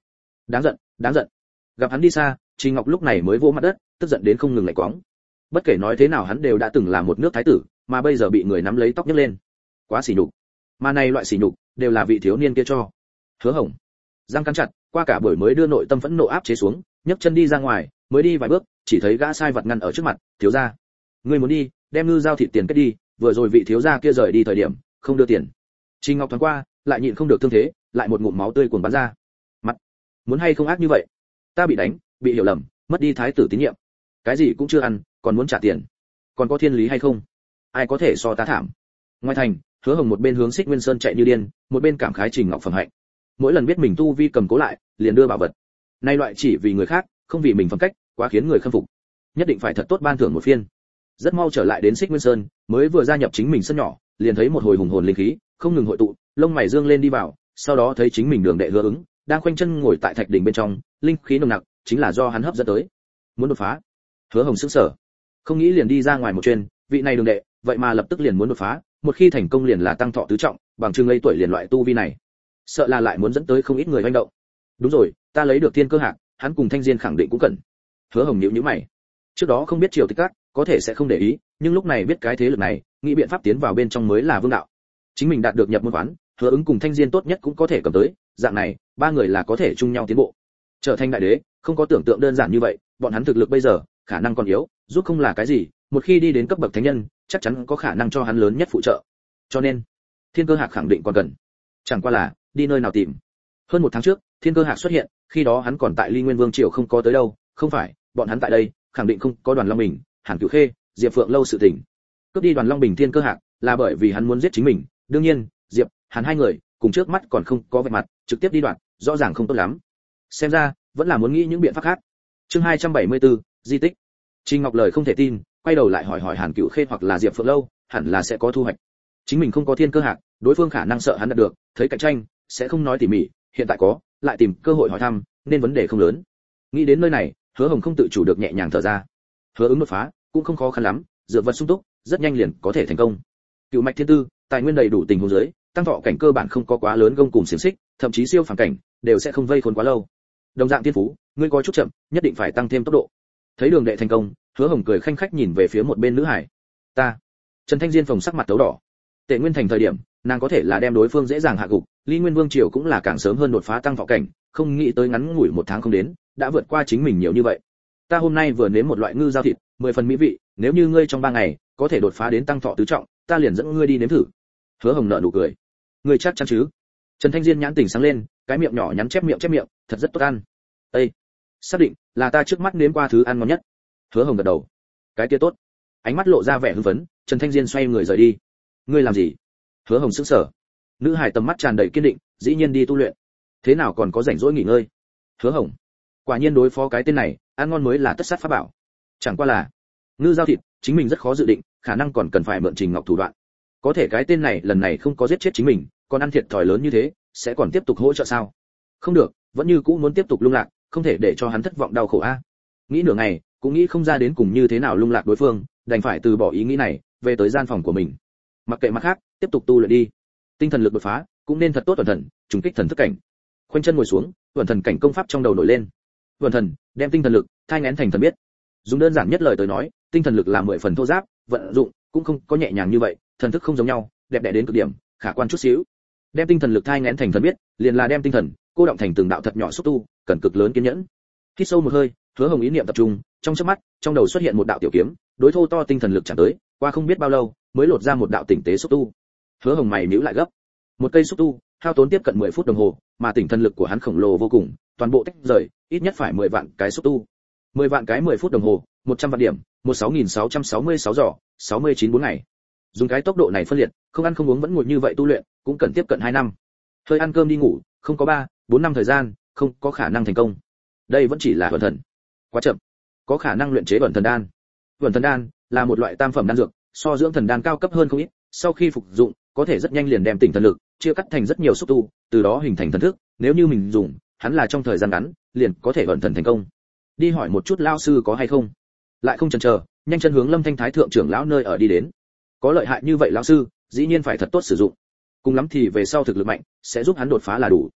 Đáng giận, đáng giận. Gặp hắn đi xa, Trình Ngọc lúc này mới vỗ mặt đất, tức giận đến không ngừng lạy quáng. Bất kể nói thế nào hắn đều đã từng là một nước thái tử, mà bây giờ bị người nắm lấy tóc nhấc lên. Quá sỉ nhục. Mà này loại sỉ nhục đều là vị thiếu niên kia cho. Hứa Hồng răng cắn chặt, qua cả buổi mới đưa nội tâm phẫn nộ áp chế xuống, nhấc chân đi ra ngoài, mới đi vài bước, chỉ thấy gã sai vật ngăn ở trước mặt, "Thiếu gia, ngươi muốn đi, đem ngư giao thịt tiền kết đi, vừa rồi vị thiếu gia kia rời đi thời điểm, không đưa tiền." Trình Ngọc thoáng qua, lại nhịn không được thương thế, lại một ngụm máu tươi cuồn bắn ra. "Mặt, muốn hay không ác như vậy? Ta bị đánh, bị hiểu lầm, mất đi thái tử tín nhiệm, cái gì cũng chưa ăn, còn muốn trả tiền, còn có thiên lý hay không? Ai có thể so ta thảm?" Ngoài thành, Hứa Hồng một bên hướng Xích Nguyên Sơn chạy như điên, một bên cảm khái Trình Ngọc phẩm hạnh. Mỗi lần biết mình tu vi cầm cố lại, liền đưa bảo vật. Nay loại chỉ vì người khác, không vì mình phẩm cách, quá khiến người khâm phục. Nhất định phải thật tốt ban thưởng một phiên. Rất mau trở lại đến Xích Nguyên Sơn, mới vừa gia nhập chính mình sân nhỏ, liền thấy một hồi hùng hồn linh khí, không ngừng hội tụ, lông mày dương lên đi vào, sau đó thấy chính mình Đường Đệ Hứa Ứng, đang khoanh chân ngồi tại thạch đỉnh bên trong, linh khí nồng nặc, chính là do hắn hấp dẫn tới. Muốn đột phá. Hứa Hồng sững sờ, không nghĩ liền đi ra ngoài một chuyến, vị này Đường Đệ, vậy mà lập tức liền muốn đột phá, một khi thành công liền là tăng thọ tứ trọng, bằng chừng ngây tuổi liền loại tu vi này, sợ là lại muốn dẫn tới không ít người hoành động. Đúng rồi, ta lấy được thiên cơ hạt, hắn cùng Thanh Diên khẳng định cũng cần. Hứa Hồng nhíu nhíu mày. Trước đó không biết triều tịch các, có thể sẽ không để ý, nhưng lúc này biết cái thế lực này, nghĩ biện pháp tiến vào bên trong mới là vương đạo. Chính mình đạt được nhập môn quán, Hứa Ứng cùng Thanh Diên tốt nhất cũng có thể cầm tới, dạng này, ba người là có thể chung nhau tiến bộ. Trở thành đại đế, không có tưởng tượng đơn giản như vậy, bọn hắn thực lực bây giờ, khả năng còn yếu, giúp không là cái gì, một khi đi đến cấp bậc thánh nhân, chắc chắn có khả năng cho hắn lớn nhất phụ trợ. Cho nên, thiên cơ hạt khẳng định còn cần. Chẳng qua là, đi nơi nào tìm. Hơn một tháng trước, thiên cơ hạt xuất hiện, khi đó hắn còn tại Ly Nguyên Vương triều không có tới đâu, không phải, bọn hắn tại đây, khẳng định không có Đoàn Long Bình, Hàn Cửu Khê, Diệp Phượng lâu sự tình. Cướp đi Đoàn Long Bình thiên cơ hạt, là bởi vì hắn muốn giết chính mình, đương nhiên, Diệp, Hàn hai người, cùng trước mắt còn không có vạch mặt, trực tiếp đi đoạn, rõ ràng không tốt lắm. Xem ra, vẫn là muốn nghĩ những biện pháp khác. Chương hai trăm bảy mươi tư, di tích. Trình Ngọc lời không thể tin, quay đầu lại hỏi hỏi Hàn Cửu Khê hoặc là Diệp Phượng lâu, hẳn là sẽ có thu hoạch. Chính mình không có thiên cơ hạt, đối phương khả năng sợ hắn đạt được, thấy cạnh tranh, sẽ không nói tỉ mỉ, hiện tại có, lại tìm cơ hội hỏi thăm, nên vấn đề không lớn. Nghĩ đến nơi này, Hứa Hồng không tự chủ được nhẹ nhàng thở ra. Hứa Ứng đột phá, cũng không khó khăn lắm, dược vật sung túc, rất nhanh liền có thể thành công. Cựu mạch thiên tư, tài nguyên đầy đủ tình huống dưới, tăng thọ cảnh cơ bản không có quá lớn gông cùng xiển xích, thậm chí siêu phàm cảnh đều sẽ không vây khốn quá lâu. Đồng dạng thiên phú, ngươi có chút chậm, nhất định phải tăng thêm tốc độ. Thấy Đường Đệ thành công, Hứa Hồng cười khanh khách nhìn về phía một bên nữ hải. Ta. Trần Thanh Diên phồng sắc mặt tấu đỏ. Tệ Nguyên thành thời điểm, nàng có thể là đem đối phương dễ dàng hạ gục, Ly Nguyên Vương triều cũng là càng sớm hơn đột phá tăng thọ cảnh, không nghĩ tới ngắn ngủi một tháng không đến, đã vượt qua chính mình nhiều như vậy. Ta hôm nay vừa nếm một loại ngư giao thịt, mười phần mỹ vị, nếu như ngươi trong ba ngày có thể đột phá đến tăng thọ tứ trọng, ta liền dẫn ngươi đi nếm thử. Hứa Hồng nở nụ cười. Ngươi chắc chắn chứ? Trần Thanh Diên nhãn tỉnh sáng lên, cái miệng nhỏ nhắn chép miệng chép miệng, thật rất tốt ăn. Ê, xác định là ta trước mắt nếm qua thứ ăn ngon nhất. Hứa Hồng gật đầu. Cái kia tốt. Ánh mắt lộ ra vẻ hưng phấn, Trần Thanh Diên xoay người rời đi. Ngươi làm gì? Hứa Hồng sững sờ. Nữ hải tầm mắt tràn đầy kiên định, dĩ nhiên đi tu luyện. Thế nào còn có rảnh rỗi nghỉ ngơi? Hứa Hồng, quả nhiên đối phó cái tên này, ăn ngon mới là tất sát pháp bảo. Chẳng qua là, ngư giao thịt, chính mình rất khó dự định, khả năng còn cần phải mượn Trình Ngọc thủ đoạn. Có thể cái tên này lần này không có giết chết chính mình, còn ăn thiệt thòi lớn như thế, sẽ còn tiếp tục hỗ trợ sao? Không được, vẫn như cũ muốn tiếp tục lung lạc, không thể để cho hắn thất vọng đau khổ a. Nghĩ nửa ngày, cũng nghĩ không ra đến cùng như thế nào lung lạc đối phương, đành phải từ bỏ ý nghĩ này, về tới gian phòng của mình. Mặc kệ mặt khác, tiếp tục tu luyện đi. Tinh thần lực đột phá, cũng nên thật tốt ẩn thần, trùng kích thần thức cảnh. Khoanh chân ngồi xuống, ẩn thần cảnh công pháp trong đầu nổi lên. Ẩn thần, đem tinh thần lực thai nghén thành thần biết. Dùng đơn giản nhất lời tới nói, tinh thần lực là mười phần thô giáp, vận dụng cũng không có nhẹ nhàng như vậy, thần thức không giống nhau, đẹp đẽ đến cực điểm, khả quan chút xíu. Đem tinh thần lực thai nghén thành thần biết, liền là đem tinh thần cô động thành từng đạo thật nhỏ xúc tu, cần cực lớn kiên nhẫn. Hít sâu một hơi, Hứa Hồng ý niệm tập trung, trong chớp mắt, trong đầu xuất hiện một đạo tiểu kiếm, đối thô to tinh thần lực chạm tới, qua không biết bao lâu, mới lột ra một đạo tinh tế xúc tu. Hứa Hồng mày nhíu lại gấp. Một cây xúc tu, hao tốn tiếp cận mười phút đồng hồ, mà tinh thần lực của hắn khổng lồ vô cùng, toàn bộ tách rời, ít nhất phải mười vạn cái xúc tu. mười vạn cái mười phút đồng hồ, một trăm vạn điểm, mười sáu nghìn sáu trăm sáu mươi sáu giỏ, sáu mươi chín bốn ngày. Dùng cái tốc độ này phân liệt, không ăn không uống vẫn ngồi như vậy tu luyện, cũng cần tiếp cận hai năm. Hơi ăn cơm đi ngủ, không có ba, bốn năm thời gian, không có khả năng thành công. Đây vẫn chỉ là vận thần. Quá chậm. Có khả năng luyện chế vận thần đan. Vận thần đan là một loại tam phẩm đan dược, so dưỡng thần đan cao cấp hơn không ít, sau khi phục dụng, có thể rất nhanh liền đem tinh thần lực chia cắt thành rất nhiều xúc tu, từ đó hình thành thần thức, nếu như mình dùng, hắn là trong thời gian ngắn, liền có thể vận thần thành công. Đi hỏi một chút lão sư có hay không. Lại không chần chờ, nhanh chân hướng Lâm Thanh Thái thượng trưởng lão nơi ở đi đến. Có lợi hại như vậy lão sư, dĩ nhiên phải thật tốt sử dụng. Cùng lắm thì về sau thực lực mạnh, sẽ giúp hắn đột phá là đủ.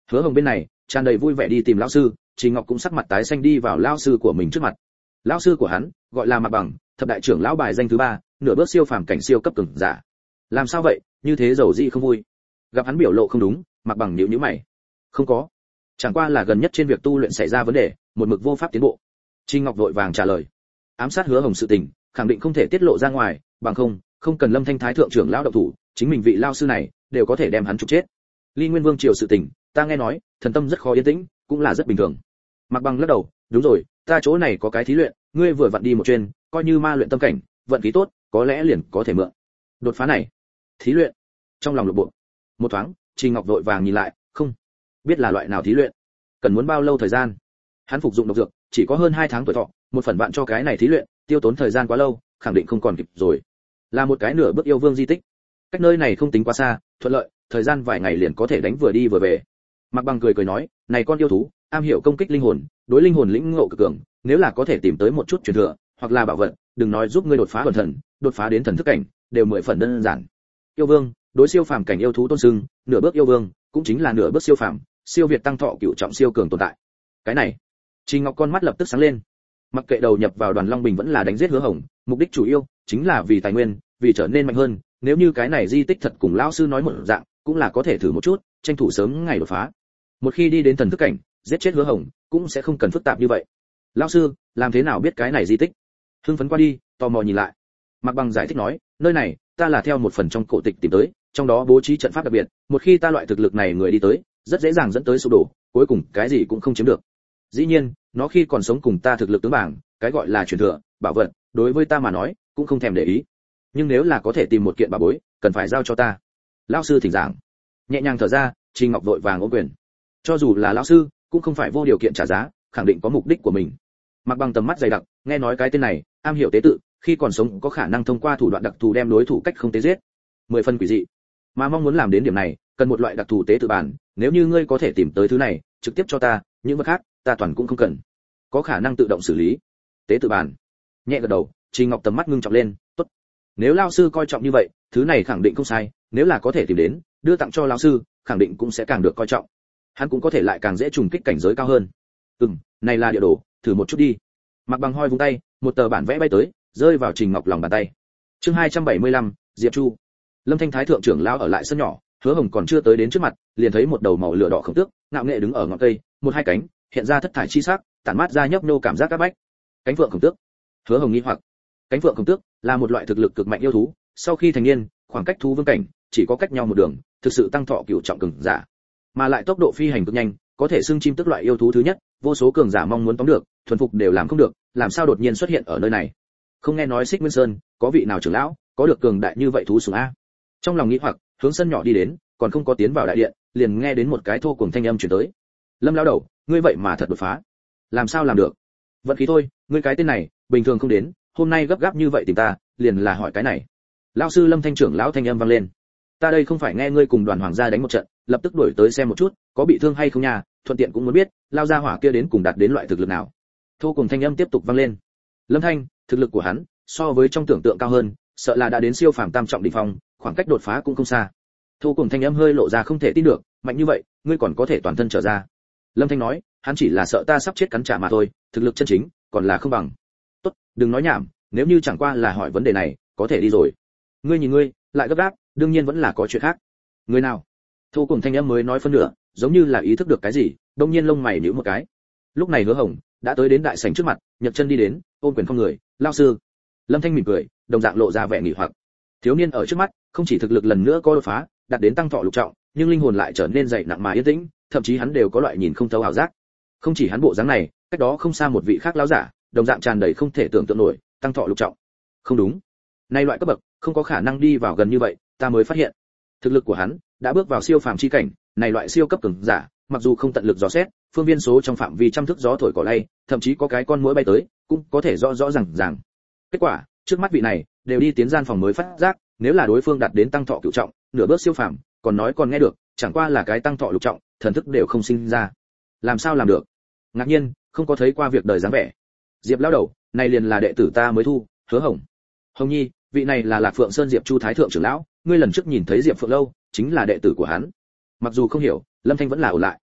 Hứa Hồng bên này tràn đầy vui vẻ đi tìm lão sư, Trình Ngọc cũng sắc mặt tái xanh đi vào lão sư của mình trước mặt. Lão sư của hắn gọi là Mạc Bằng, thập đại trưởng lão bài danh thứ ba, nửa bước siêu phàm cảnh siêu cấp cường giả. Làm sao vậy, như thế dầu dị không vui? Gặp hắn biểu lộ không đúng, Mạc Bằng nhíu nhíu mày. Không có, chẳng qua là gần nhất trên việc tu luyện xảy ra vấn đề, một mực vô pháp tiến bộ. Trình Ngọc vội vàng trả lời. Ám sát Hứa Hồng sự tình, khẳng định không thể tiết lộ ra ngoài, bằng không, không cần Lâm Thanh Thái thượng trưởng lão động thủ, chính mình vị lão sư này đều có thể đem hắn trục chết. Ly Nguyên Vương triều sự tình, ta nghe nói, thần tâm rất khó yên tĩnh, cũng là rất bình thường. Mạc Bằng lắc đầu, đúng rồi, ta chỗ này có cái thí luyện, ngươi vừa vặn đi một chuyến, coi như ma luyện tâm cảnh, vận khí tốt, có lẽ liền có thể mượn. Đột phá này, thí luyện. Trong lòng lục bộ. Một thoáng, Trình Ngọc vội vàng nhìn lại, không biết là loại nào thí luyện, cần muốn bao lâu thời gian. Hắn phục dụng độc dược, chỉ có hơn hai tháng tuổi thọ, một phần vạn cho cái này thí luyện, tiêu tốn thời gian quá lâu, khẳng định không còn kịp rồi. Là một cái nửa bước yêu vương di tích. Cách nơi này không tính quá xa, thuận lợi, thời gian vài ngày liền có thể đánh vừa đi vừa về. Mạc Bằng cười cười nói, này con yêu thú, am hiểu công kích linh hồn, đối linh hồn lĩnh ngộ cực cường, nếu là có thể tìm tới một chút truyền thừa, hoặc là bảo vật, đừng nói giúp ngươi đột phá hoàn thần, đột phá đến thần thức cảnh, đều mười phần đơn giản. Yêu vương, đối siêu phàm cảnh yêu thú tôn sưng, nửa bước yêu vương, cũng chính là nửa bước siêu phàm, siêu việt tăng thọ cửu trọng siêu cường tồn tại. Cái này, Trình Ngọc con mắt lập tức sáng lên. Mặc kệ đầu nhập vào Đoàn Long Bình vẫn là đánh giết Hứa Hồng, mục đích chủ yếu chính là vì tài nguyên, vì trở nên mạnh hơn, nếu như cái này di tích thật cùng lão sư nói một dạng, cũng là có thể thử một chút, tranh thủ sớm ngày đột phá. Một khi đi đến thần thức cảnh, giết chết Hứa Hồng, cũng sẽ không cần phức tạp như vậy. Lão sư, làm thế nào biết cái này di tích? Hưng phấn qua đi, tò mò nhìn lại. Mạc Bằng giải thích nói, nơi này, ta là theo một phần trong cổ tịch tìm tới, trong đó bố trí trận pháp đặc biệt, một khi ta loại thực lực này người đi tới, rất dễ dàng dẫn tới sụp đổ, cuối cùng cái gì cũng không chiếm được. Dĩ nhiên, nó khi còn sống cùng ta thực lực tướng bảng, cái gọi là truyền thừa, bảo vật, đối với ta mà nói, cũng không thèm để ý. Nhưng nếu là có thể tìm một kiện bảo bối, cần phải giao cho ta. Lão sư thỉnh giảng. Nhẹ nhàng thở ra, Trình Ngọc vội vàng ôm quyền. Cho dù là lão sư, cũng không phải vô điều kiện trả giá, khẳng định có mục đích của mình. Mặc Bằng tầm mắt dày đặc, nghe nói cái tên này, am hiểu tế tự, khi còn sống có khả năng thông qua thủ đoạn đặc thù đem đối thủ cách không tế giết. Mười phần quỷ dị. Mà mong muốn làm đến điểm này, cần một loại đặc thù tế tự bản, nếu như ngươi có thể tìm tới thứ này, trực tiếp cho ta, những vật khác, ta toàn cũng không cần. Có khả năng tự động xử lý. Tế tự bản. Nhẹ gật đầu, Trình Ngọc tầm mắt ngưng trọng lên, tốt. Nếu lão sư coi trọng như vậy, thứ này khẳng định không sai, nếu là có thể tìm đến, đưa tặng cho lão sư, khẳng định cũng sẽ càng được coi trọng. Hắn cũng có thể lại càng dễ trùng kích cảnh giới cao hơn. Ừm, này là địa đồ, thử một chút đi. Mạc Bằng hoi vung tay, một tờ bản vẽ bay tới, rơi vào Trình Ngọc lòng bàn tay. Chương hai trăm bảy mươi lăm, Diệp Chu. Lâm Thanh Thái thượng trưởng lão ở lại sân nhỏ, Hứa Hồng còn chưa tới đến trước mặt, liền thấy một đầu màu lửa đỏ khổng tước, ngạo nghệ đứng ở ngọn cây, một hai cánh, hiện ra thất thải chi sắc, tản mát ra nhấp nhô cảm giác các bách. Cánh phượng khổng tước. Hứa Hồng nghi hoặc. Cánh phượng khổng tước là một loại thực lực cực mạnh yêu thú, sau khi thành niên, khoảng cách thú vương cảnh chỉ có cách nhau một đường, thực sự tăng thọ cửu trọng cường giả. Mà lại tốc độ phi hành cực nhanh, có thể xưng chim tức loại yêu thú thứ nhất, vô số cường giả mong muốn tóm được, thuần phục đều làm không được, làm sao đột nhiên xuất hiện ở nơi này? Không nghe nói Xích Nguyên Sơn, có vị nào trưởng lão có được cường đại như vậy thú sủng a? Trong lòng nghĩ hoặc, hướng sân nhỏ đi đến, còn không có tiến vào đại điện, liền nghe đến một cái thô cuồng thanh âm truyền tới. Lâm lão đầu, ngươi vậy mà thật đột phá. Làm sao làm được? Vận khí thôi, ngươi cái tên này, bình thường không đến, hôm nay gấp gáp như vậy tìm ta, liền là hỏi cái này. Lão sư Lâm Thanh trưởng lão thanh âm vang lên. Ta đây không phải nghe ngươi cùng Đoàn Hoàng gia đánh một trận, lập tức đuổi tới xem một chút, có bị thương hay không nha, thuận tiện cũng muốn biết, lao gia hỏa kia đến cùng đạt đến loại thực lực nào. Thô cùng thanh âm tiếp tục vang lên. Lâm Thanh, thực lực của hắn, so với trong tưởng tượng cao hơn, sợ là đã đến siêu phàm tam trọng đỉnh phong, khoảng cách đột phá cũng không xa. Thô cùng thanh âm hơi lộ ra không thể tin được, mạnh như vậy, ngươi còn có thể toàn thân trở ra. Lâm Thanh nói, hắn chỉ là sợ ta sắp chết cắn trả mà thôi, thực lực chân chính, còn là không bằng. Tốt, đừng nói nhảm, nếu như chẳng qua là hỏi vấn đề này, có thể đi rồi. Ngươi nhìn ngươi, lại gấp gáp, đương nhiên vẫn là có chuyện khác. Người nào? Thô cùng thanh âm mới nói phân nửa, giống như là ý thức được cái gì, đông nhiên lông mày nhíu một cái. Lúc này Hứa Hồng đã tới đến đại sảnh trước mặt, nhấc chân đi đến, ôm quyền không người, "Lão sư." Lâm Thanh mỉm cười, đồng dạng lộ ra vẻ nghỉ hoặc. Thiếu niên ở trước mắt, không chỉ thực lực lần nữa có đột phá, đạt đến tăng thọ lục trọng, nhưng linh hồn lại trở nên dày nặng mà yên tĩnh, thậm chí hắn đều có loại nhìn không thấu ảo giác. Không chỉ hắn bộ dáng này, cách đó không xa một vị khác lão giả, đồng dạng tràn đầy không thể tưởng tượng nổi, tăng thọ lục trọng. Không đúng, nay loại cấp bậc không có khả năng đi vào gần như vậy, ta mới phát hiện, thực lực của hắn đã bước vào siêu phàm chi cảnh, này loại siêu cấp cường giả, mặc dù không tận lực dò xét, phương viên số trong phạm vi trăm thước gió thổi cỏ lay, thậm chí có cái con muỗi bay tới, cũng có thể rõ rõ ràng ràng. Kết quả, trước mắt vị này, đều đi tiến gian phòng mới phát giác, nếu là đối phương đạt đến tăng thọ cửu trọng, nửa bước siêu phàm, còn nói còn nghe được, chẳng qua là cái tăng thọ lục trọng, thần thức đều không sinh ra. Làm sao làm được? Ngạc nhiên, không có thấy qua việc đời dáng vẻ. Diệp lão đầu, này liền là đệ tử ta mới thu, Hứa Hồng. Hồng Nhi, vị này là Lạc Phượng Sơn Diệp Chu Thái thượng trưởng lão, ngươi lần trước nhìn thấy Diệp Phượng lâu, chính là đệ tử của hắn. Mặc dù không hiểu, Lâm Thanh vẫn là ở lại.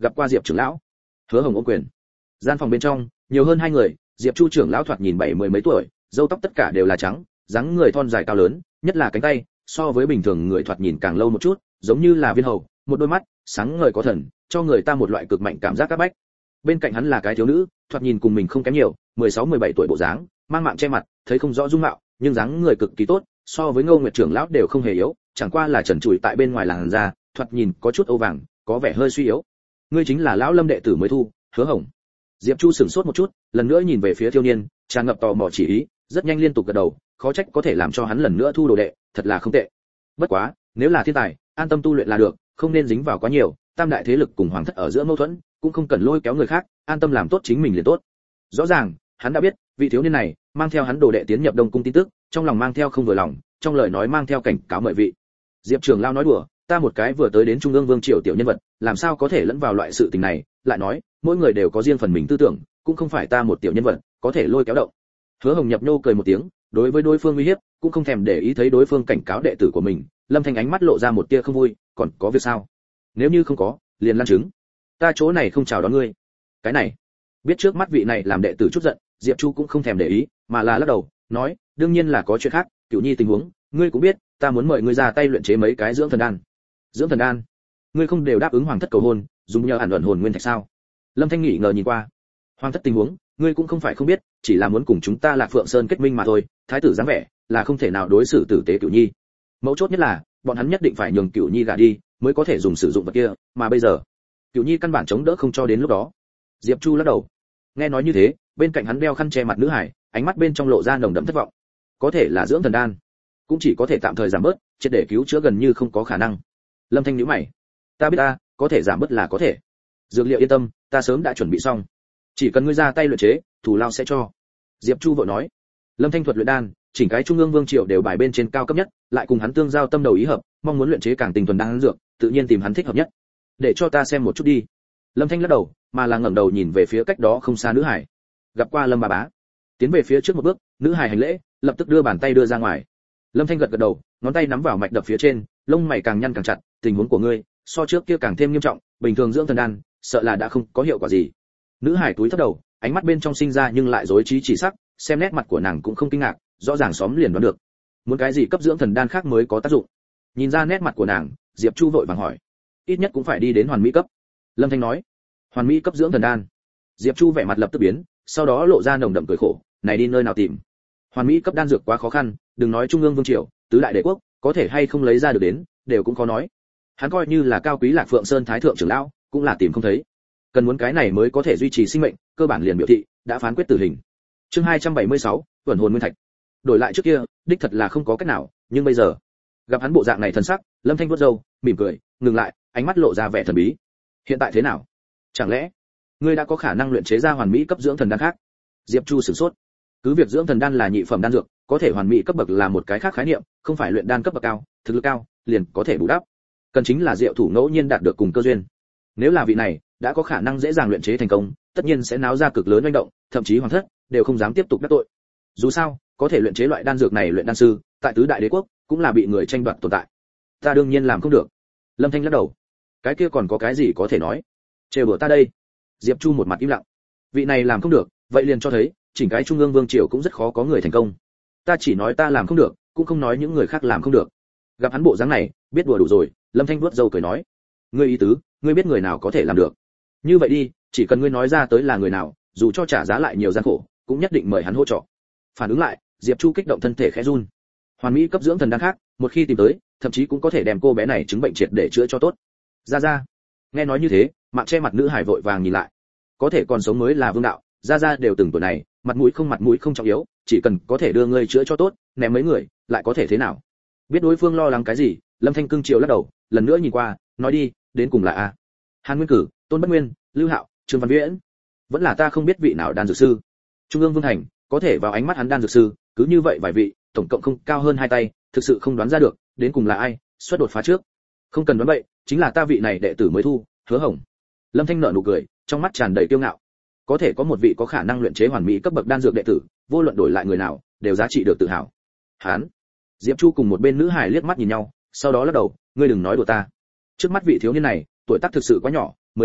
gặp qua Diệp trưởng lão. Hứa Hồng ôm quyền. Gian phòng bên trong nhiều hơn hai người, Diệp Chu trưởng lão thoạt nhìn bảy mươi mấy tuổi, râu tóc tất cả đều là trắng, dáng người thon dài cao lớn, nhất là cánh tay, so với bình thường người thoạt nhìn càng lâu một chút, giống như là viên hầu, một đôi mắt sáng ngời có thần, cho người ta một loại cực mạnh cảm giác các bách. Bên cạnh hắn là cái thiếu nữ, thoạt nhìn cùng mình không kém nhiều, mười sáu mười bảy tuổi bộ dáng, mang mạng che mặt, thấy không rõ dung mạo, nhưng dáng người cực kỳ tốt, so với Ngô Nguyệt trưởng lão đều không hề yếu, chẳng qua là trần trụi tại bên ngoài làn da, thoạt nhìn có chút âu vàng, có vẻ hơi suy yếu. Ngươi chính là lão Lâm đệ tử mới thu, Hứa Hồng. Diệp Chu sửng sốt một chút, lần nữa nhìn về phía thiếu niên, tràn ngập tò mò chỉ ý, rất nhanh liên tục gật đầu, khó trách có thể làm cho hắn lần nữa thu đồ đệ, thật là không tệ. Bất quá, nếu là thiên tài, an tâm tu luyện là được, không nên dính vào quá nhiều, tam đại thế lực cùng hoàng thất ở giữa mâu thuẫn, cũng không cần lôi kéo người khác, an tâm làm tốt chính mình liền tốt. Rõ ràng, hắn đã biết, vị thiếu niên này mang theo hắn đồ đệ tiến nhập Đông cung tin tức, trong lòng mang theo không vừa lòng, trong lời nói mang theo cảnh cáo mời vị. Diệp trưởng lão nói đùa, ta một cái vừa tới đến trung ương vương triều tiểu nhân vật, làm sao có thể lẫn vào loại sự tình này, lại nói, mỗi người đều có riêng phần mình tư tưởng, cũng không phải ta một tiểu nhân vật có thể lôi kéo động. Hứa Hồng nhập nhô cười một tiếng, đối với đối phương uy hiếp, cũng không thèm để ý thấy đối phương cảnh cáo đệ tử của mình, Lâm Thanh ánh mắt lộ ra một tia không vui, còn có việc sao? Nếu như không có, liền lăn trứng. Ta chỗ này không chào đón ngươi. Cái này, biết trước mắt vị này làm đệ tử chút giận, Diệp Chu cũng không thèm để ý, mà là lắc đầu, nói, đương nhiên là có chuyện khác, Cửu Nhi tình huống, ngươi cũng biết, ta muốn mời ngươi ra tay luyện chế mấy cái dưỡng thần đan. Dưỡng thần đan? Ngươi không đều đáp ứng hoàng thất cầu hôn, dùng nhờ ẩn ẩn hồn nguyên thạch sao? Lâm Thanh nghỉ ngờ nhìn qua. Hoàng thất tình huống, ngươi cũng không phải không biết, chỉ là muốn cùng chúng ta Lạc Phượng Sơn kết minh mà thôi, thái tử dáng vẻ, là không thể nào đối xử tử tế Cửu Nhi. Mấu chốt nhất là, bọn hắn nhất định phải nhường Cửu Nhi gả đi, mới có thể dùng sử dụng vật kia, mà bây giờ, Cửu Nhi căn bản chống đỡ không cho đến lúc đó. Diệp Chu lắc đầu. Nghe nói như thế, bên cạnh hắn đeo khăn che mặt nữ hải, ánh mắt bên trong lộ ra nồng đậm thất vọng. Có thể là dưỡng thần đan, cũng chỉ có thể tạm thời giảm bớt, triệt để cứu chữa gần như không có khả năng. Lâm Thanh nhíu mày. Ta biết ta, có thể giảm bớt là có thể. Dược liệu yên tâm, ta sớm đã chuẩn bị xong. Chỉ cần ngươi ra tay luyện chế, thủ lao sẽ cho. Diệp Chu vội nói. Lâm Thanh thuật luyện đan, chỉnh cái trung ương vương triều đều bài bên trên cao cấp nhất, lại cùng hắn tương giao tâm đầu ý hợp, mong muốn luyện chế càng tinh thuần đan dược, tự nhiên tìm hắn thích hợp nhất. Để cho ta xem một chút đi. Lâm Thanh lắc đầu, mà là ngẩng đầu nhìn về phía cách đó không xa nữ hải. Gặp qua Lâm bà bá. Tiến về phía trước một bước, nữ hải hành lễ, lập tức đưa bàn tay đưa ra ngoài. Lâm Thanh gật gật đầu, ngón tay nắm vào mạch đập phía trên, lông mày càng nhăn càng chặt, tình huống của ngươi, so trước kia càng thêm nghiêm trọng, bình thường dưỡng thần đan, sợ là đã không có hiệu quả gì. Nữ hải túi thấp đầu, ánh mắt bên trong sinh ra nhưng lại rối trí chỉ sắc, xem nét mặt của nàng cũng không kinh ngạc, rõ ràng xóm liền đoán được. Muốn cái gì cấp dưỡng thần đan khác mới có tác dụng. Nhìn ra nét mặt của nàng, Diệp Chu vội vàng hỏi. Ít nhất cũng phải đi đến hoàn mỹ cấp. Lâm Thanh nói. Hoàn mỹ cấp dưỡng thần đan. Diệp Chu vẻ mặt lập tức biến, sau đó lộ ra nồng đậm cười khổ, này đi nơi nào tìm? Hoàn mỹ cấp đan dược quá khó khăn, đừng nói trung ương vương triều, tứ đại đế quốc, có thể hay không lấy ra được đến, đều cũng khó nói. Hắn coi như là cao quý Lạc Phượng Sơn thái thượng trưởng lão, cũng là tìm không thấy. Cần muốn cái này mới có thể duy trì sinh mệnh, cơ bản liền biểu thị đã phán quyết tử hình. Chương hai trăm bảy mươi sáu, Tuần hồn nguyên thạch. Đổi lại trước kia, đích thật là không có cách nào, nhưng bây giờ, gặp hắn bộ dạng này thần sắc, Lâm Thanh vuốt râu, mỉm cười, ngừng lại, ánh mắt lộ ra vẻ thần bí. Hiện tại thế nào? Chẳng lẽ ngươi đã có khả năng luyện chế ra hoàn mỹ cấp dưỡng thần đan khác? Diệp Chu sửng sốt. Cứ việc dưỡng thần đan là nhị phẩm đan dược, có thể hoàn mỹ cấp bậc là một cái khác khái niệm, không phải luyện đan cấp bậc cao, thực lực cao, liền có thể bù đắp. Cần chính là diệu thủ ngẫu nhiên đạt được cùng cơ duyên. Nếu là vị này đã có khả năng dễ dàng luyện chế thành công, tất nhiên sẽ náo ra cực lớn manh động, thậm chí hoàng thất đều không dám tiếp tục đắc tội. Dù sao, có thể luyện chế loại đan dược này luyện đan sư, tại tứ đại đế quốc cũng là bị người tranh đoạt tồn tại. Ta đương nhiên làm không được. Lâm Thanh lắc đầu. Cái kia còn có cái gì có thể nói? Trêu đùa ta đây. Diệp Chu một mặt im lặng. Vị này làm không được, vậy liền cho thấy, chỉnh cái trung ương vương triều cũng rất khó có người thành công. Ta chỉ nói ta làm không được, cũng không nói những người khác làm không được. Gặp hắn bộ dáng này, biết đùa đủ rồi, Lâm Thanh vuốt râu cười nói. Ngươi ý tứ, ngươi biết người nào có thể làm được. Như vậy đi, chỉ cần ngươi nói ra tới là người nào, dù cho trả giá lại nhiều gian khổ, cũng nhất định mời hắn hỗ trợ. Phản ứng lại, Diệp Chu kích động thân thể khẽ run. Hoàn mỹ cấp dưỡng thần đan khác, một khi tìm tới, thậm chí cũng có thể đem cô bé này chứng bệnh triệt để chữa cho tốt. Ra ra. Nghe nói như thế, mạng che mặt nữ hải vội vàng nhìn lại. Có thể còn sống mới là vương đạo, ra ra đều từng tuổi này, mặt mũi không mặt mũi không trọng yếu, chỉ cần có thể đưa ngươi chữa cho tốt, ném mấy người, lại có thể thế nào? Biết đối phương lo lắng cái gì, Lâm Thanh cưng chiều lắc đầu, lần nữa nhìn qua, nói đi, đến cùng là a? Hàn Nguyên Cử, Tôn Bất Nguyên, Lưu Hạo, Trương Văn Viễn, vẫn là ta không biết vị nào đan dược sư. Trung ương Vương Thành, có thể vào ánh mắt hắn đan dược sư, cứ như vậy vài vị, tổng cộng không cao hơn hai tay, thực sự không đoán ra được, đến cùng là ai, xuất đột phá trước. Không cần đoán bậy, chính là ta vị này đệ tử mới thu, Hứa Hồng. Lâm Thanh nở nụ cười, trong mắt tràn đầy kiêu ngạo. Có thể có một vị có khả năng luyện chế hoàn mỹ cấp bậc đan dược đệ tử, vô luận đổi lại người nào, đều giá trị được tự hào. Hán. Diệp Chu cùng một bên nữ hài liếc mắt nhìn nhau, sau đó lắc đầu, ngươi đừng nói đùa ta. Trước mắt vị thiếu niên này, tuổi tác thực sự quá nhỏ, mười sáu,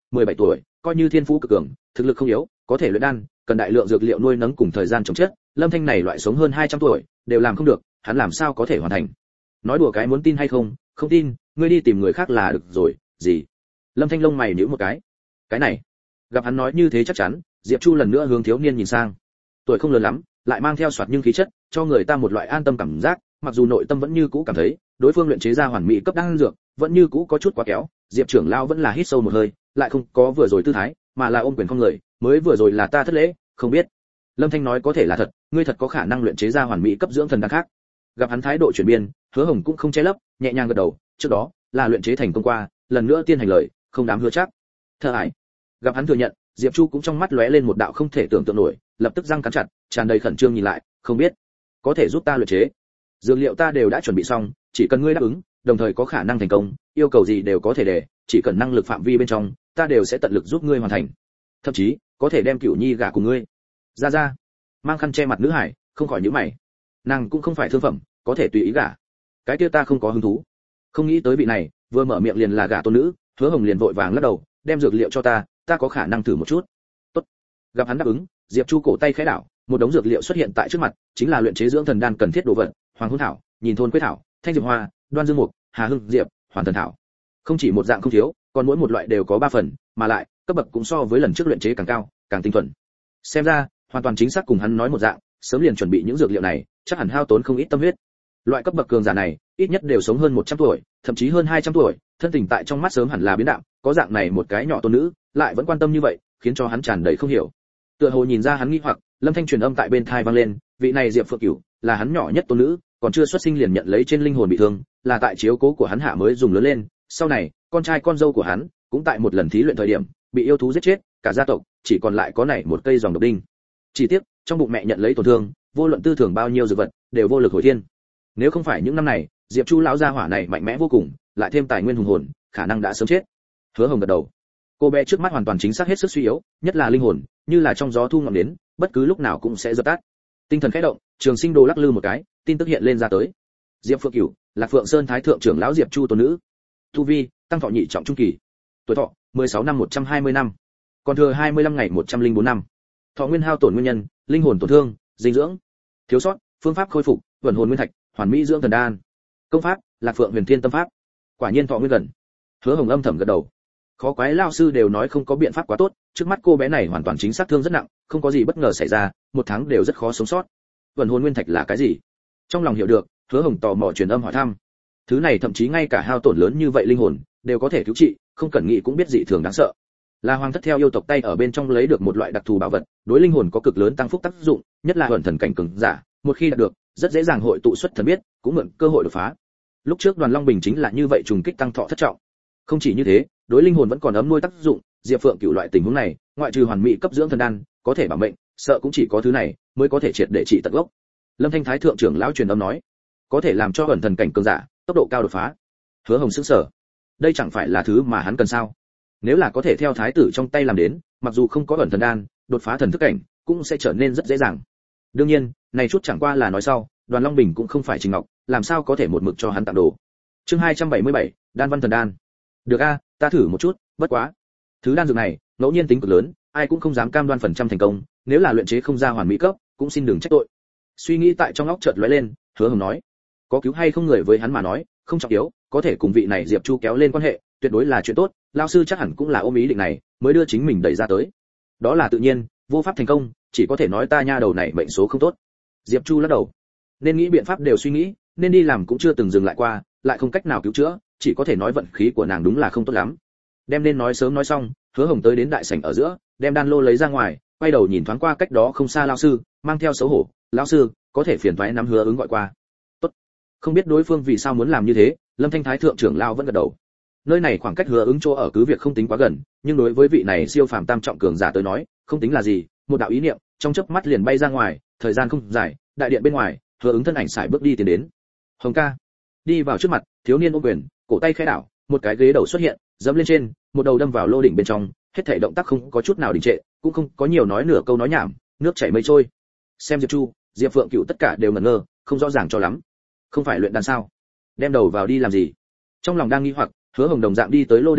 mười bảy tuổi, coi như thiên phú cực cường, thực lực không yếu, có thể luyện đan, cần đại lượng dược liệu nuôi nấng cùng thời gian trồng chất, Lâm Thanh này loại sống hơn hai trăm tuổi, đều làm không được, hắn làm sao có thể hoàn thành. Nói đùa cái muốn tin hay không, không tin, ngươi đi tìm người khác là được rồi, gì? Lâm Thanh lông mày nhíu một cái. Cái này, gặp hắn nói như thế chắc chắn, Diệp Chu lần nữa hướng thiếu niên nhìn sang. Tuổi không lớn lắm, lại mang theo soạt nhưng khí chất, cho người ta một loại an tâm cảm giác, mặc dù nội tâm vẫn như cũ cảm thấy, đối phương luyện chế ra hoàn mỹ cấp đan dược, vẫn như cũ có chút quá kéo, Diệp trưởng lão vẫn là hít sâu một hơi, lại không có vừa rồi tư thái, mà là ôm quyền không người, mới vừa rồi là ta thất lễ, không biết. Lâm Thanh nói có thể là thật, ngươi thật có khả năng luyện chế ra hoàn mỹ cấp dưỡng thần đan khác. Gặp hắn thái độ chuyển biến, Hứa Hồng cũng không che lấp, nhẹ nhàng gật đầu, trước đó là luyện chế thành công qua, lần nữa tiên hành lời, không dám hứa chắc. Thở ải. Gặp hắn thừa nhận, Diệp Chu cũng trong mắt lóe lên một đạo không thể tưởng tượng nổi, lập tức răng cắn chặt, tràn đầy khẩn trương nhìn lại, không biết, có thể giúp ta luyện chế. Dược liệu ta đều đã chuẩn bị xong, chỉ cần ngươi đáp ứng, đồng thời có khả năng thành công, yêu cầu gì đều có thể để, chỉ cần năng lực phạm vi bên trong, ta đều sẽ tận lực giúp ngươi hoàn thành. Thậm chí, có thể đem Cửu Nhi gả cùng ngươi. Ra ra. Mang khăn che mặt nữ hải, không khỏi nhíu mày. Nàng cũng không phải thương phẩm, có thể tùy ý gả. Cái kia ta không có hứng thú. Không nghĩ tới vị này, vừa mở miệng liền là gả tôn nữ, Hứa Hồng liền vội vàng lắc đầu, đem dược liệu cho ta, ta có khả năng thử một chút. Tốt. Gặp hắn đáp ứng, Diệp Chu cổ tay khẽ đảo, một đống dược liệu xuất hiện tại trước mặt, chính là luyện chế dưỡng thần đan cần thiết đồ vật, Hoàng Hôn thảo, Nhìn Thôn Quế thảo, Thanh Diệp hoa, Đoan Dương mục, Hà Hưng diệp, Hoàn Thần thảo. Không chỉ một dạng không thiếu, còn mỗi một loại đều có ba phần, mà lại, cấp bậc cũng so với lần trước luyện chế càng cao, càng tinh thuần. Xem ra, hoàn toàn chính xác cùng hắn nói một dạng, sớm liền chuẩn bị những dược liệu này, chắc hẳn hao tốn không ít tâm huyết. Loại cấp bậc cường giả này, ít nhất đều sống hơn một trăm tuổi, thậm chí hơn hai trăm tuổi, thân tình tại trong mắt sớm hẳn là biến đạo, có dạng này một cái nhỏ tôn nữ, lại vẫn quan tâm như vậy, khiến cho hắn tràn đầy không hiểu. Tựa hồ nhìn ra hắn nghi hoặc, Lâm Thanh truyền âm tại bên tai vang lên, vị này Diệp Phượng Cửu, là hắn nhỏ nhất tôn nữ, còn chưa xuất sinh liền nhận lấy trên linh hồn bị thương, là tại chiếu cố của hắn hạ mới dùng lớn lên, sau này, con trai con dâu của hắn, cũng tại một lần thí luyện thời điểm, bị yêu thú giết chết, cả gia tộc chỉ còn lại có này một cây dòng độc đinh. Chỉ tiếc, trong bụng mẹ nhận lấy tổn thương, vô luận tư thưởng bao nhiêu dược vật, đều vô lực hồi thiên. Nếu không phải những năm này, Diệp Chu lão gia hỏa này mạnh mẽ vô cùng, lại thêm tài nguyên hùng hồn, khả năng đã sớm chết. Hứa Hồng gật đầu. Cô bé trước mắt hoàn toàn chính xác hết sức suy yếu, nhất là linh hồn, như là trong gió thu ngọn đến, bất cứ lúc nào cũng sẽ dập tắt. Tinh thần khẽ động, Trường Sinh Đồ lắc lư một cái, tin tức hiện lên ra tới. Diệp Phượng Cửu, Lạc Phượng Sơn Thái thượng trưởng lão Diệp Chu tôn nữ. Tu vi, tăng thọ nhị trọng trung kỳ. Tuổi thọ, mười sáu năm một trăm hai mươi năm. Còn thừa hai mươi lăm ngày một trăm lẻ bốn năm. Thọ nguyên hao tổn nguyên nhân, linh hồn tổn thương, dinh dưỡng. Thiếu sót, phương pháp khôi phục, vận hồn nguyên thạch, hoàn mỹ dưỡng thần đan. Công pháp, Lạc Phượng Huyền Thiên Tâm pháp. Quả nhiên thọ nguyên gần. Hứa Hồng âm thầm gật đầu. Khó quái lão sư đều nói không có biện pháp quá tốt, trước mắt cô bé này hoàn toàn chính xác thương rất nặng, không có gì bất ngờ xảy ra, một tháng đều rất khó sống sót. Vận hồn nguyên thạch là cái gì? Trong lòng hiểu được, Hứa Hồng tò mò truyền âm hỏi thăm. Thứ này thậm chí ngay cả hao tổn lớn như vậy linh hồn đều có thể cứu trị, không cần nghĩ cũng biết dị thường đáng sợ. Là hoàng thất theo yêu tộc tay ở bên trong lấy được một loại đặc thù bảo vật, đối linh hồn có cực lớn tăng phúc tác dụng, nhất là ẩn thần cảnh cường giả, một khi đạt được, rất dễ dàng hội tụ xuất thần biết, cũng mượn cơ hội đột phá. Lúc trước Đoàn Long Bình chính là như vậy trùng kích tăng thọ thất trọng. Không chỉ như thế, đối linh hồn vẫn còn ấm nuôi tác dụng, Diệp Phượng Cửu loại tình huống này, ngoại trừ hoàn mỹ cấp dưỡng thần đan, có thể bảo mệnh, sợ cũng chỉ có thứ này mới có thể triệt để trị tận gốc. Lâm Thanh Thái thượng trưởng lão truyền âm nói, có thể làm cho ẩn thần cảnh cường giả tốc độ cao đột phá. Hứa Hồng sững sờ, đây chẳng phải là thứ mà hắn cần sao? Nếu là có thể theo thái tử trong tay làm đến, mặc dù không có ẩn thần đan, đột phá thần thức cảnh cũng sẽ trở nên rất dễ dàng. Đương nhiên, này chút chẳng qua là nói sau, Đoàn Long Bình cũng không phải Trình Ngọc, làm sao có thể một mực cho hắn tặng đồ. Chương hai trăm bảy mươi bảy, Đan Văn Thần Đan. Được a, ta thử một chút, bất quá, thứ đan dược này, ngẫu nhiên tính cực lớn, ai cũng không dám cam đoan phần trăm thành công, nếu là luyện chế không ra hoàn mỹ cấp, cũng xin đừng trách tội. Suy nghĩ tại trong óc chợt lóe lên, Hứa Hồng nói, có cứu hay không người với hắn mà nói, không trọng yếu, có thể cùng vị này Diệp Chu kéo lên quan hệ, tuyệt đối là chuyện tốt, lão sư chắc hẳn cũng là ôm ý định này, mới đưa chính mình đẩy ra tới. Đó là tự nhiên, vô pháp thành công, chỉ có thể nói ta nha đầu này mệnh số không tốt. Diệp Chu lắc đầu, nên nghĩ biện pháp đều suy nghĩ, nên đi làm cũng chưa từng dừng lại qua, lại không cách nào cứu chữa, chỉ có thể nói vận khí của nàng đúng là không tốt lắm. Đem nên nói sớm nói xong, Hứa Hồng tới đến đại sảnh ở giữa, đem đan lô lấy ra ngoài, quay đầu nhìn thoáng qua cách đó không xa lão sư, mang theo xấu hổ, lão sư, có thể phiền toái nắm Hứa ứng gọi qua. Tốt. Không biết đối phương vì sao muốn làm như thế, Lâm Thanh Thái thượng trưởng lão vẫn gật đầu. Nơi này khoảng cách Hứa ứng chỗ ở cứ việc không tính quá gần, nhưng đối với vị này siêu phàm tam trọng cường giả tới nói, không tính là gì, một đạo ý niệm, trong chớp mắt liền bay ra ngoài, thời gian không dài, đại điện bên ngoài, Hứa ứng thân ảnh sải bước đi tiến đến. Hồng ca. Đi vào trước mặt, thiếu niên ôm quyền, cổ tay khẽ đảo, một cái ghế đầu xuất hiện, dẫm lên trên, một đầu đâm vào lô đỉnh bên trong, hết thảy động tác không có chút nào đình trệ, cũng không có nhiều nói nửa câu nói nhảm, nước chảy mây trôi. Xem Diệp Chu, Diệp Phượng Cửu tất cả đều ngẩn ngơ, không rõ ràng cho lắm. Không phải luyện đan sao? Đem đầu vào đi làm gì? Trong lòng đang nghi hoặc, Hứa Hồng đồng dạng đi tới lô đỉnh trước mặt,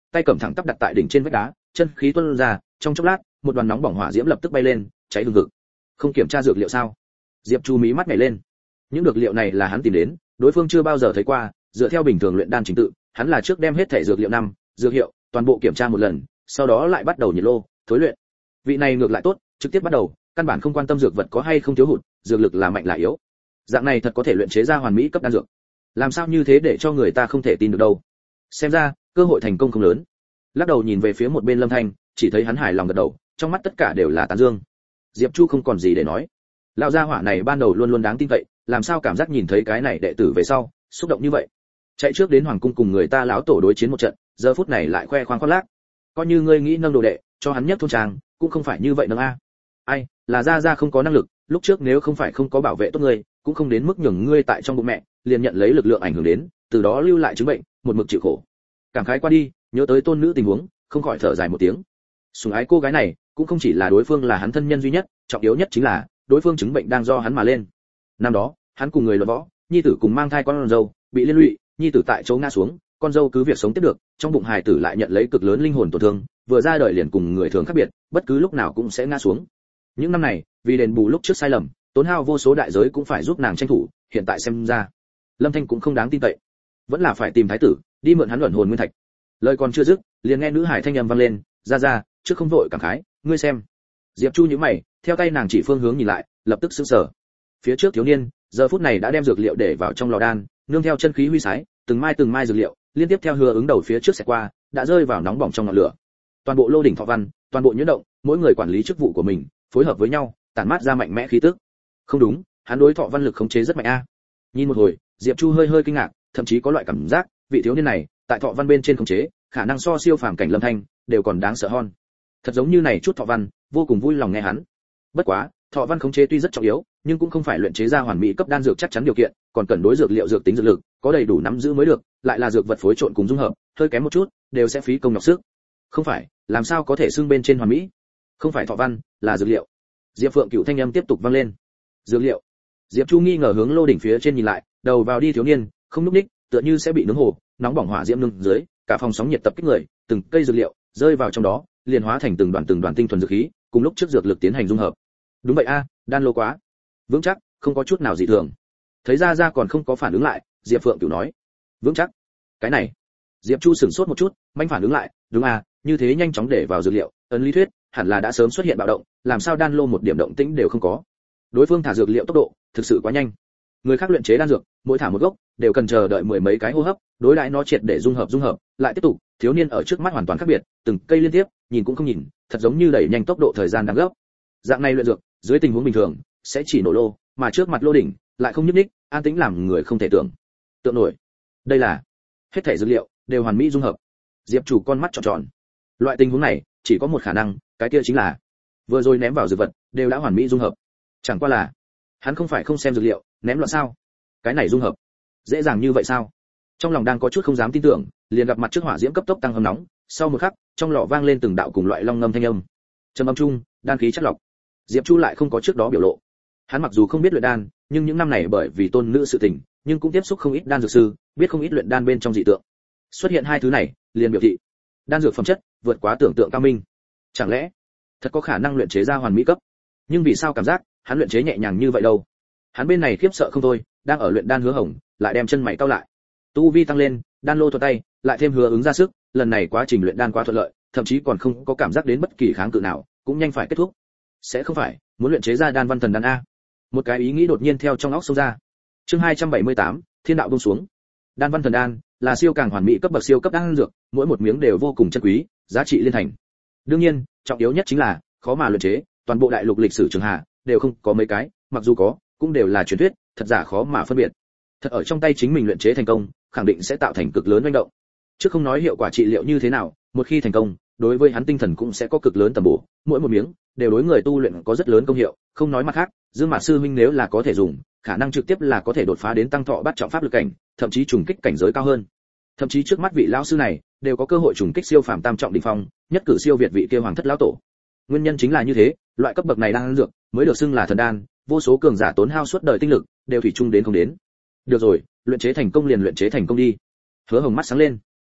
tay cầm thẳng tắp đặt tại đỉnh trên vách đá, chân khí tuôn ra, trong chốc lát, một đoàn nóng bỏng hỏa diễm lập tức bay lên, cháy hừng hực. Không kiểm tra dược liệu sao? Diệp Chu mí mắt nhảy lên. Những dược liệu này là hắn tìm đến, đối phương chưa bao giờ thấy qua, dựa theo bình thường luyện đan trình tự, hắn là trước đem hết thể dược liệu năm, dược hiệu, toàn bộ kiểm tra một lần, sau đó lại bắt đầu nhiệt lô, thối luyện. Vị này ngược lại tốt, trực tiếp bắt đầu, căn bản không quan tâm dược vật có hay không thiếu hụt, dược lực là mạnh là yếu. Dạng này thật có thể luyện chế ra hoàn mỹ cấp đan dược. Làm sao như thế để cho người ta không thể tin được đâu. Xem ra, cơ hội thành công không lớn. Lắc đầu nhìn về phía một bên Lâm Thanh, chỉ thấy hắn hài lòng gật đầu, trong mắt tất cả đều là tán dương. Diệp Chu không còn gì để nói. Lão gia hỏa này ban đầu luôn luôn đáng tin cậy, làm sao cảm giác nhìn thấy cái này đệ tử về sau, xúc động như vậy. Chạy trước đến hoàng cung cùng người ta lão tổ đối chiến một trận, giờ phút này lại khoe khoang khoác lác. Coi như ngươi nghĩ nâng đồ đệ, cho hắn nhất thôn trang, cũng không phải như vậy nâng a. Ai, là gia gia không có năng lực, lúc trước nếu không phải không có bảo vệ tốt ngươi, cũng không đến mức nhường ngươi tại trong bụng mẹ, liền nhận lấy lực lượng ảnh hưởng đến, từ đó lưu lại chứng bệnh, một mực chịu khổ. Cảm khái qua đi, nhớ tới tôn nữ tình huống, không khỏi thở dài một tiếng. Sủng ái cô gái này, cũng không chỉ là đối phương là hắn thân nhân duy nhất, trọng yếu nhất chính là đối phương chứng bệnh đang do hắn mà lên. Năm đó, hắn cùng người luận võ, nhi tử cùng mang thai con dâu, bị liên lụy, nhi tử tại chỗ ngã xuống, con dâu cứ việc sống tiếp được, trong bụng hài tử lại nhận lấy cực lớn linh hồn tổn thương, vừa ra đời liền cùng người thường khác biệt, bất cứ lúc nào cũng sẽ ngã xuống. Những năm này, vì đền bù lúc trước sai lầm, tốn hao vô số đại giới cũng phải giúp nàng tranh thủ, hiện tại xem ra, Lâm Thanh cũng không đáng tin cậy, vẫn là phải tìm thái tử, đi mượn hắn luận hồn nguyên thạch. Lời còn chưa dứt, liền nghe nữ hải thanh âm vang lên, "Ra ra, trước không vội cảm khái, ngươi xem." Diệp Chu nhíu mày, theo tay nàng chỉ phương hướng nhìn lại, lập tức sửng sở. Phía trước thiếu niên, giờ phút này đã đem dược liệu để vào trong lò đan, nương theo chân khí huy sái, từng mai từng mai dược liệu, liên tiếp theo hứa ứng đầu phía trước sẽ qua, đã rơi vào nóng bỏng trong ngọn lửa. Toàn bộ lô đỉnh thọ văn, toàn bộ nhuyễn động, mỗi người quản lý chức vụ của mình, phối hợp với nhau, tản mát ra mạnh mẽ khí tức. Không đúng, hắn đối thọ văn lực khống chế rất mạnh a. Nhìn một hồi, Diệp Chu hơi hơi kinh ngạc, thậm chí có loại cảm giác, vị thiếu niên này, tại thọ văn bên trên khống chế, khả năng so siêu phàm cảnh Lâm Thanh, đều còn đáng sợ hơn. Thật giống như này chút thọ văn, vô cùng vui lòng nghe hắn. Bất quá, thọ văn khống chế tuy rất trọng yếu, nhưng cũng không phải luyện chế ra hoàn mỹ cấp đan dược chắc chắn điều kiện, còn cần đối dược liệu dược tính dược lực, có đầy đủ nắm giữ mới được, lại là dược vật phối trộn cùng dung hợp, hơi kém một chút, đều sẽ phí công nhọc sức. Không phải, làm sao có thể xưng bên trên hoàn mỹ? Không phải thọ văn, là dược liệu. Diệp Phượng Cửu thanh âm tiếp tục vang lên. Dược liệu. Diệp Chu nghi ngờ hướng lô đỉnh phía trên nhìn lại, đầu vào đi thiếu niên, không lúc ních, tựa như sẽ bị nướng hồ, nóng bỏng hỏa diễm nung dưới, cả phòng sóng nhiệt tập kích người, từng cây dược liệu rơi vào trong đó, liền hóa thành từng đoàn từng đoàn tinh thuần dược khí, cùng lúc trước dược lực tiến hành dung hợp. Đúng vậy a, đan lô quá vững chắc, không có chút nào dị thường. Thấy ra ra còn không có phản ứng lại, Diệp Phượng Cửu nói, vững chắc. Cái này, Diệp Chu sửng sốt một chút, manh phản ứng lại, đúng à, như thế nhanh chóng để vào dược liệu, ấn lý thuyết, hẳn là đã sớm xuất hiện bạo động, làm sao đan lô một điểm động tĩnh đều không có. Đối phương thả dược liệu tốc độ, thực sự quá nhanh. Người khác luyện chế đan dược, mỗi thả một gốc, đều cần chờ đợi mười mấy cái hô hấp, đối đãi nó triệt để dung hợp dung hợp, lại tiếp tục, thiếu niên ở trước mắt hoàn toàn khác biệt, từng cây liên tiếp, nhìn cũng không nhìn, thật giống như đẩy nhanh tốc độ thời gian đang gấp. Dạng này luyện dược, dưới tình huống bình thường, sẽ chỉ nổ lô, mà trước mặt lô đỉnh, lại không nhúc nhích, an tĩnh làm người không thể tưởng. Tượng nổi. Đây là hết thảy dược liệu đều hoàn mỹ dung hợp. Diệp Chủ con mắt tròn tròn. Loại tình huống này, chỉ có một khả năng, cái kia chính là vừa rồi ném vào dược vật, đều đã hoàn mỹ dung hợp. Chẳng qua là, hắn không phải không xem dược liệu, ném loạn sao? Cái này dung hợp, dễ dàng như vậy sao? Trong lòng đang có chút không dám tin tưởng, liền gặp mặt trước hỏa diễm cấp tốc tăng hầm nóng, sau một khắc, trong lò vang lên từng đạo cùng loại long ngâm thanh âm. Trầm âm trung, đan khí chất lọc. Diệp Chu lại không có trước đó biểu lộ. Hắn mặc dù không biết luyện đan, nhưng những năm này bởi vì tôn nữ sự tình, nhưng cũng tiếp xúc không ít đan dược sư, biết không ít luyện đan bên trong dị tượng. Xuất hiện hai thứ này, liền biểu thị đan dược phẩm chất vượt quá tưởng tượng cao minh. Chẳng lẽ thật có khả năng luyện chế ra hoàn mỹ cấp? Nhưng vì sao cảm giác hắn luyện chế nhẹ nhàng như vậy đâu? Hắn bên này khiếp sợ không thôi, đang ở luyện đan Hứa Hồng, lại đem chân mày cau lại. Tu vi tăng lên, đan lô thuận tay, lại thêm Hứa ứng ra sức, lần này quá trình luyện đan quá thuận lợi, thậm chí còn không có cảm giác đến bất kỳ kháng cự nào, cũng nhanh phải kết thúc. Sẽ không phải muốn luyện chế ra đan văn thần đan a? Một cái ý nghĩ đột nhiên theo trong óc xông ra. Chương hai trăm bảy mươi tám, Thiên đạo buông xuống. Đan văn thần đan là siêu càng hoàn mỹ cấp bậc siêu cấp đan dược, mỗi một miếng đều vô cùng chân quý, giá trị liên thành. Đương nhiên, trọng yếu nhất chính là khó mà luyện chế, toàn bộ đại lục lịch sử trường hạ đều không có mấy cái, mặc dù có, cũng đều là truyền thuyết, thật giả khó mà phân biệt. Thật ở trong tay chính mình luyện chế thành công, khẳng định sẽ tạo thành cực lớn manh động. Chứ không nói hiệu quả trị liệu như thế nào, một khi thành công, đối với hắn tinh thần cũng sẽ có cực lớn tầm bổ, mỗi một miếng đều đối người tu luyện có rất lớn công hiệu, không nói mặt khác, Dương Mạt sư huynh nếu là có thể dùng, khả năng trực tiếp là có thể đột phá đến tăng thọ bát trọng pháp lực cảnh, thậm chí trùng kích cảnh giới cao hơn. Thậm chí trước mắt vị lão sư này đều có cơ hội trùng kích siêu phàm tam trọng đỉnh phong, nhất cử siêu việt vị kia hoàng thất lão tổ. Nguyên nhân chính là như thế, loại cấp bậc này đan dược mới được xưng là thần đan, vô số cường giả tốn hao suốt đời tinh lực, đều thủy chung đến không đến. Được rồi, luyện chế thành công liền luyện chế thành công đi. Hứa Hồng mắt sáng lên.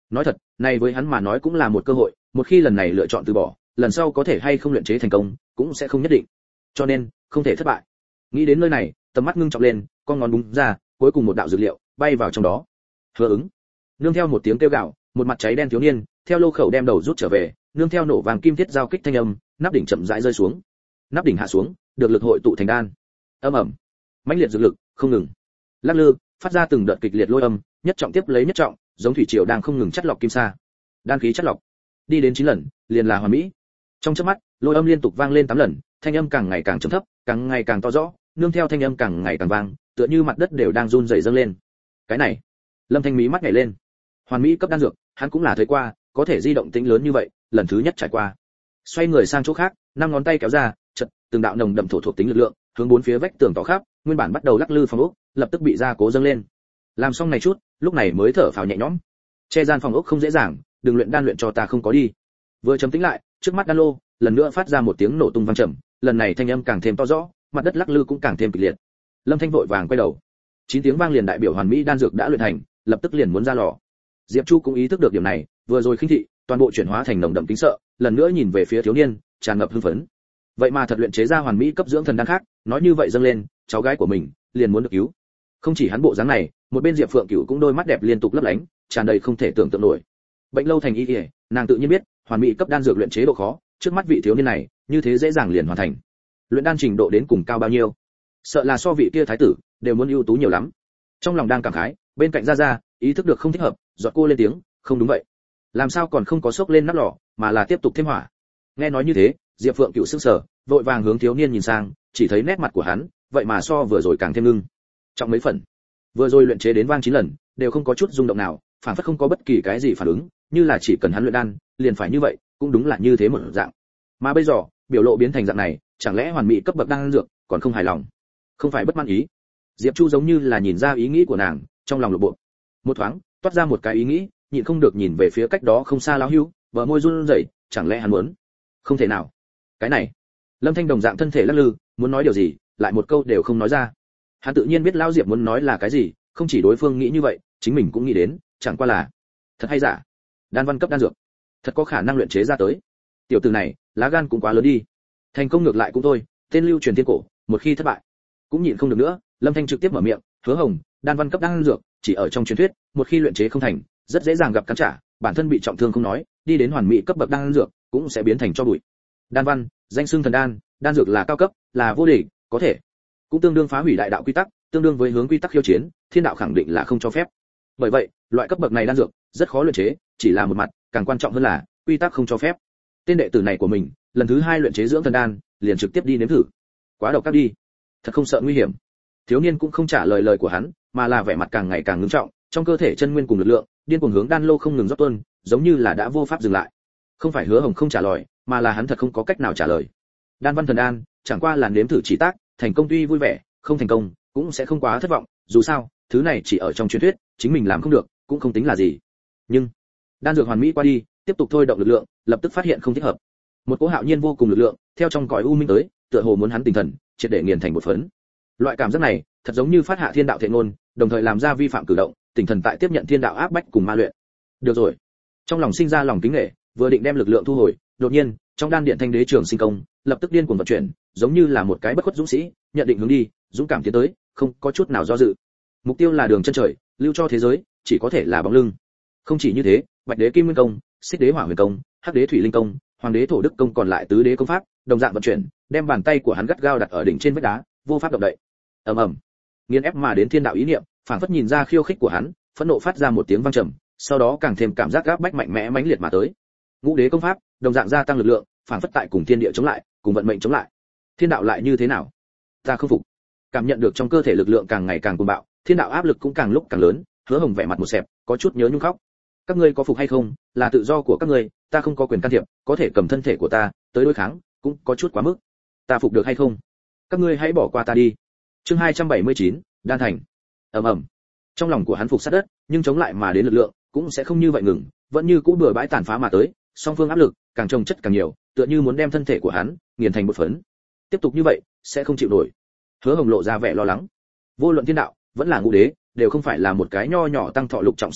Nói thật, này với hắn mà nói cũng là một cơ hội, một khi lần này lựa chọn từ bỏ, lần sau có thể hay không luyện chế thành công, cũng sẽ không nhất định. Cho nên, không thể thất bại. Nghĩ đến nơi này, tầm mắt ngưng trọng lên, con ngón búng ra, cuối cùng một đạo dược liệu bay vào trong đó. Hứa ứng. Nương theo một tiếng kêu gào, một mặt cháy đen thiếu niên, theo lô khẩu đem đầu rút trở về, nương theo nổ vàng kim thiết giao kích thanh âm, nắp đỉnh chậm rãi rơi xuống. Nắp đỉnh hạ xuống, được lực hội tụ thành đan. Âm ầm. Mãnh liệt dược lực không ngừng. Lắc lư, phát ra từng đợt kịch liệt lôi âm, nhất trọng tiếp lấy nhất trọng, giống thủy triều đang không ngừng chất lọc kim sa. Đan khí chất lọc. Đi đến chín lần, liền là hoàn mỹ. Trong chớp mắt, lôi âm liên tục vang lên tám lần, thanh âm càng ngày càng trầm thấp, càng ngày càng to rõ, nương theo thanh âm càng ngày càng vang, tựa như mặt đất đều đang run rẩy dâng lên. Cái này, Lâm Thanh mí mắt nhảy lên. Hoàn mỹ cấp đan dược, hắn cũng là thấy qua, có thể di động tĩnh lớn như vậy, lần thứ nhất trải qua. Xoay người sang chỗ khác, năm ngón tay kéo ra, chợt từng đạo nồng đậm thổ thuộc tính lực lượng, hướng bốn phía vách tường tỏ khắp, nguyên bản bắt đầu lắc lư phòng ốc, lập tức bị gia cố dâng lên. Làm xong này chút, lúc này mới thở phào nhẹ nhõm. Che gian phòng ốc không dễ dàng, đừng luyện đan luyện cho ta không có đi. Vừa chấm tính lại, trước mắt đan lô, lần nữa phát ra một tiếng nổ tung vang trầm, lần này thanh âm càng thêm to rõ, mặt đất lắc lư cũng càng thêm kịch liệt. Lâm Thanh vội vàng quay đầu. Chín tiếng vang liền đại biểu hoàn mỹ đan dược đã luyện thành, lập tức liền muốn ra lò. Diệp Chu cũng ý thức được điểm này, vừa rồi khinh thị, toàn bộ chuyển hóa thành nồng đậm kính sợ, lần nữa nhìn về phía thiếu niên, tràn ngập hưng phấn. Vậy mà thật luyện chế ra hoàn mỹ cấp dưỡng thần đan khác, nói như vậy dâng lên, cháu gái của mình liền muốn được cứu. Không chỉ hắn bộ dáng này, một bên Diệp Phượng Cửu cũng đôi mắt đẹp liên tục lấp lánh, tràn đầy không thể tưởng tượng nổi. Bệnh lâu thành y y, nàng tự nhiên biết, hoàn mỹ cấp đan dược luyện chế độ khó, trước mắt vị thiếu niên này, như thế dễ dàng liền hoàn thành. Luyện đan trình độ đến cùng cao bao nhiêu? Sợ là so vị kia thái tử đều muốn ưu tú nhiều lắm. Trong lòng đang cảm khái, bên cạnh Gia Gia, ý thức được không thích hợp, giọt cô lên tiếng, không đúng vậy. Làm sao còn không có sốc lên nắp lò, mà là tiếp tục thêm hỏa. Nghe nói như thế, Diệp Phượng Cửu sững sờ, vội vàng hướng thiếu niên nhìn sang, chỉ thấy nét mặt của hắn, vậy mà so vừa rồi càng thêm ngưng trọng mấy phần. Vừa rồi luyện chế đến vang chín lần, đều không có chút rung động nào, phản phất không có bất kỳ cái gì phản ứng, như là chỉ cần hắn luyện đan, liền phải như vậy, cũng đúng là như thế một dạng. Mà bây giờ, biểu lộ biến thành dạng này, chẳng lẽ hoàn mỹ cấp bậc đan dược, còn không hài lòng? Không phải bất mãn ý. Diệp Chu giống như là nhìn ra ý nghĩ của nàng, trong lòng lục bộ. Một thoáng, toát ra một cái ý nghĩ, nhịn không được nhìn về phía cách đó không xa lão hưu, bờ môi run rẩy, chẳng lẽ hắn muốn? Không thể nào. Cái này. Lâm Thanh đồng dạng thân thể lắc lư, muốn nói điều gì, lại một câu đều không nói ra. Hắn tự nhiên biết lão Diệp muốn nói là cái gì, không chỉ đối phương nghĩ như vậy, chính mình cũng nghĩ đến, chẳng qua là thật hay giả. Đan văn cấp đan dược, thật có khả năng luyện chế ra tới. Tiểu tử này, lá gan cũng quá lớn đi. Thành công ngược lại cũng thôi, tên lưu truyền thiên cổ, một khi thất bại, cũng nhịn không được nữa. Lâm Thanh trực tiếp mở miệng, Hứa Hồng, đan văn cấp đan dược, chỉ ở trong truyền thuyết, một khi luyện chế không thành, rất dễ dàng gặp cắn trả, bản thân bị trọng thương không nói, đi đến hoàn mỹ cấp bậc đan dược, cũng sẽ biến thành cho bụi. Đan văn, danh xưng thần đan, đan dược là cao cấp, là vô địch, có thể cũng tương đương phá hủy đại đạo quy tắc, tương đương với hướng quy tắc khiêu chiến, thiên đạo khẳng định là không cho phép. Bởi vậy, loại cấp bậc này đan dược rất khó luyện chế, chỉ là một mặt, càng quan trọng hơn là quy tắc không cho phép. Tên đệ tử này của mình, lần thứ hai luyện chế dưỡng thần đan, liền trực tiếp đi nếm thử. Quá độc các đi, thật không sợ nguy hiểm. Thiếu niên cũng không trả lời lời của hắn, mà là vẻ mặt càng ngày càng ngưng trọng, trong cơ thể chân nguyên cùng lực lượng, điên cuồng hướng đan lô không ngừng rót tuôn, giống như là đã vô pháp dừng lại. Không phải Hứa Hồng không trả lời, mà là hắn thật không có cách nào trả lời. Đan văn thần đan, chẳng qua là nếm thử chỉ tác, thành công tuy vui vẻ, không thành công cũng sẽ không quá thất vọng, dù sao, thứ này chỉ ở trong truyền thuyết, chính mình làm không được, cũng không tính là gì. Nhưng, đan dược hoàn mỹ qua đi, tiếp tục thôi động lực lượng, lập tức phát hiện không thích hợp. Một cỗ hạo nhiên vô cùng lực lượng, theo trong cõi u minh tới, tựa hồ muốn hắn tinh thần, triệt để nghiền thành một phấn. Loại cảm giác này, thật giống như phát hạ thiên đạo thệ ngôn, đồng thời làm ra vi phạm cử động, tinh thần tại tiếp nhận thiên đạo áp bách cùng ma luyện. Được rồi. Trong lòng sinh ra lòng kính nể, vừa định đem lực lượng thu hồi, đột nhiên, trong đan điện thanh đế trường sinh công, lập tức điên cuồng vận chuyển, giống như là một cái bất khuất dũng sĩ, nhận định hướng đi, dũng cảm tiến tới, không có chút nào do dự. Mục tiêu là đường chân trời, lưu cho thế giới, chỉ có thể là bóng lưng. Không chỉ như thế, Bạch đế Kim Nguyên công, Xích đế Hỏa Huyền công, Hắc đế Thủy Linh công, Hoàng đế Thổ Đức công còn lại tứ đế công pháp, đồng dạng vận chuyển, đem bàn tay của hắn gắt gao đặt ở đỉnh trên vách đá, vô pháp động đậy. Ầm ầm. Nghiền ép mà đến thiên đạo ý niệm, phảng phất nhìn ra khiêu khích của hắn, phẫn nộ phát ra một tiếng vang trầm, sau đó càng thêm cảm giác áp bách mạnh mẽ mãnh liệt mà tới. Ngũ đế công pháp, đồng dạng gia tăng lực lượng, phảng phất tại cùng thiên địa chống lại, cùng vận mệnh chống lại. Thiên đạo lại như thế nào? Ta không phục. Cảm nhận được trong cơ thể lực lượng càng ngày càng cuồng bạo, thiên đạo áp lực cũng càng lúc càng lớn. Hứa Hồng vẻ mặt một sẹp, có chút nhớ nhung khóc. Các ngươi có phục hay không, là tự do của các ngươi, ta không có quyền can thiệp, có thể cầm thân thể của ta tới đối kháng, cũng có chút quá mức. Ta phục được hay không? Các ngươi hãy bỏ qua ta đi. Chương hai trăm bảy mươi chín, đan thành. Ầm ầm. Trong lòng của hắn phục sát đất, nhưng chống lại mà đến lực lượng cũng sẽ không như vậy ngừng, vẫn như cũ bừa bãi tàn phá mà tới, song phương áp lực càng chồng chất càng nhiều, tựa như muốn đem thân thể của hắn nghiền thành một phấn. Tiếp tục như vậy, sẽ không chịu nổi. Hứa Hồng lộ ra vẻ lo lắng. Vô luận thiên đạo, vẫn là ngũ đế, đều không phải là một cái nho nhỏ tăng thọ lục trọng sơ kỳ,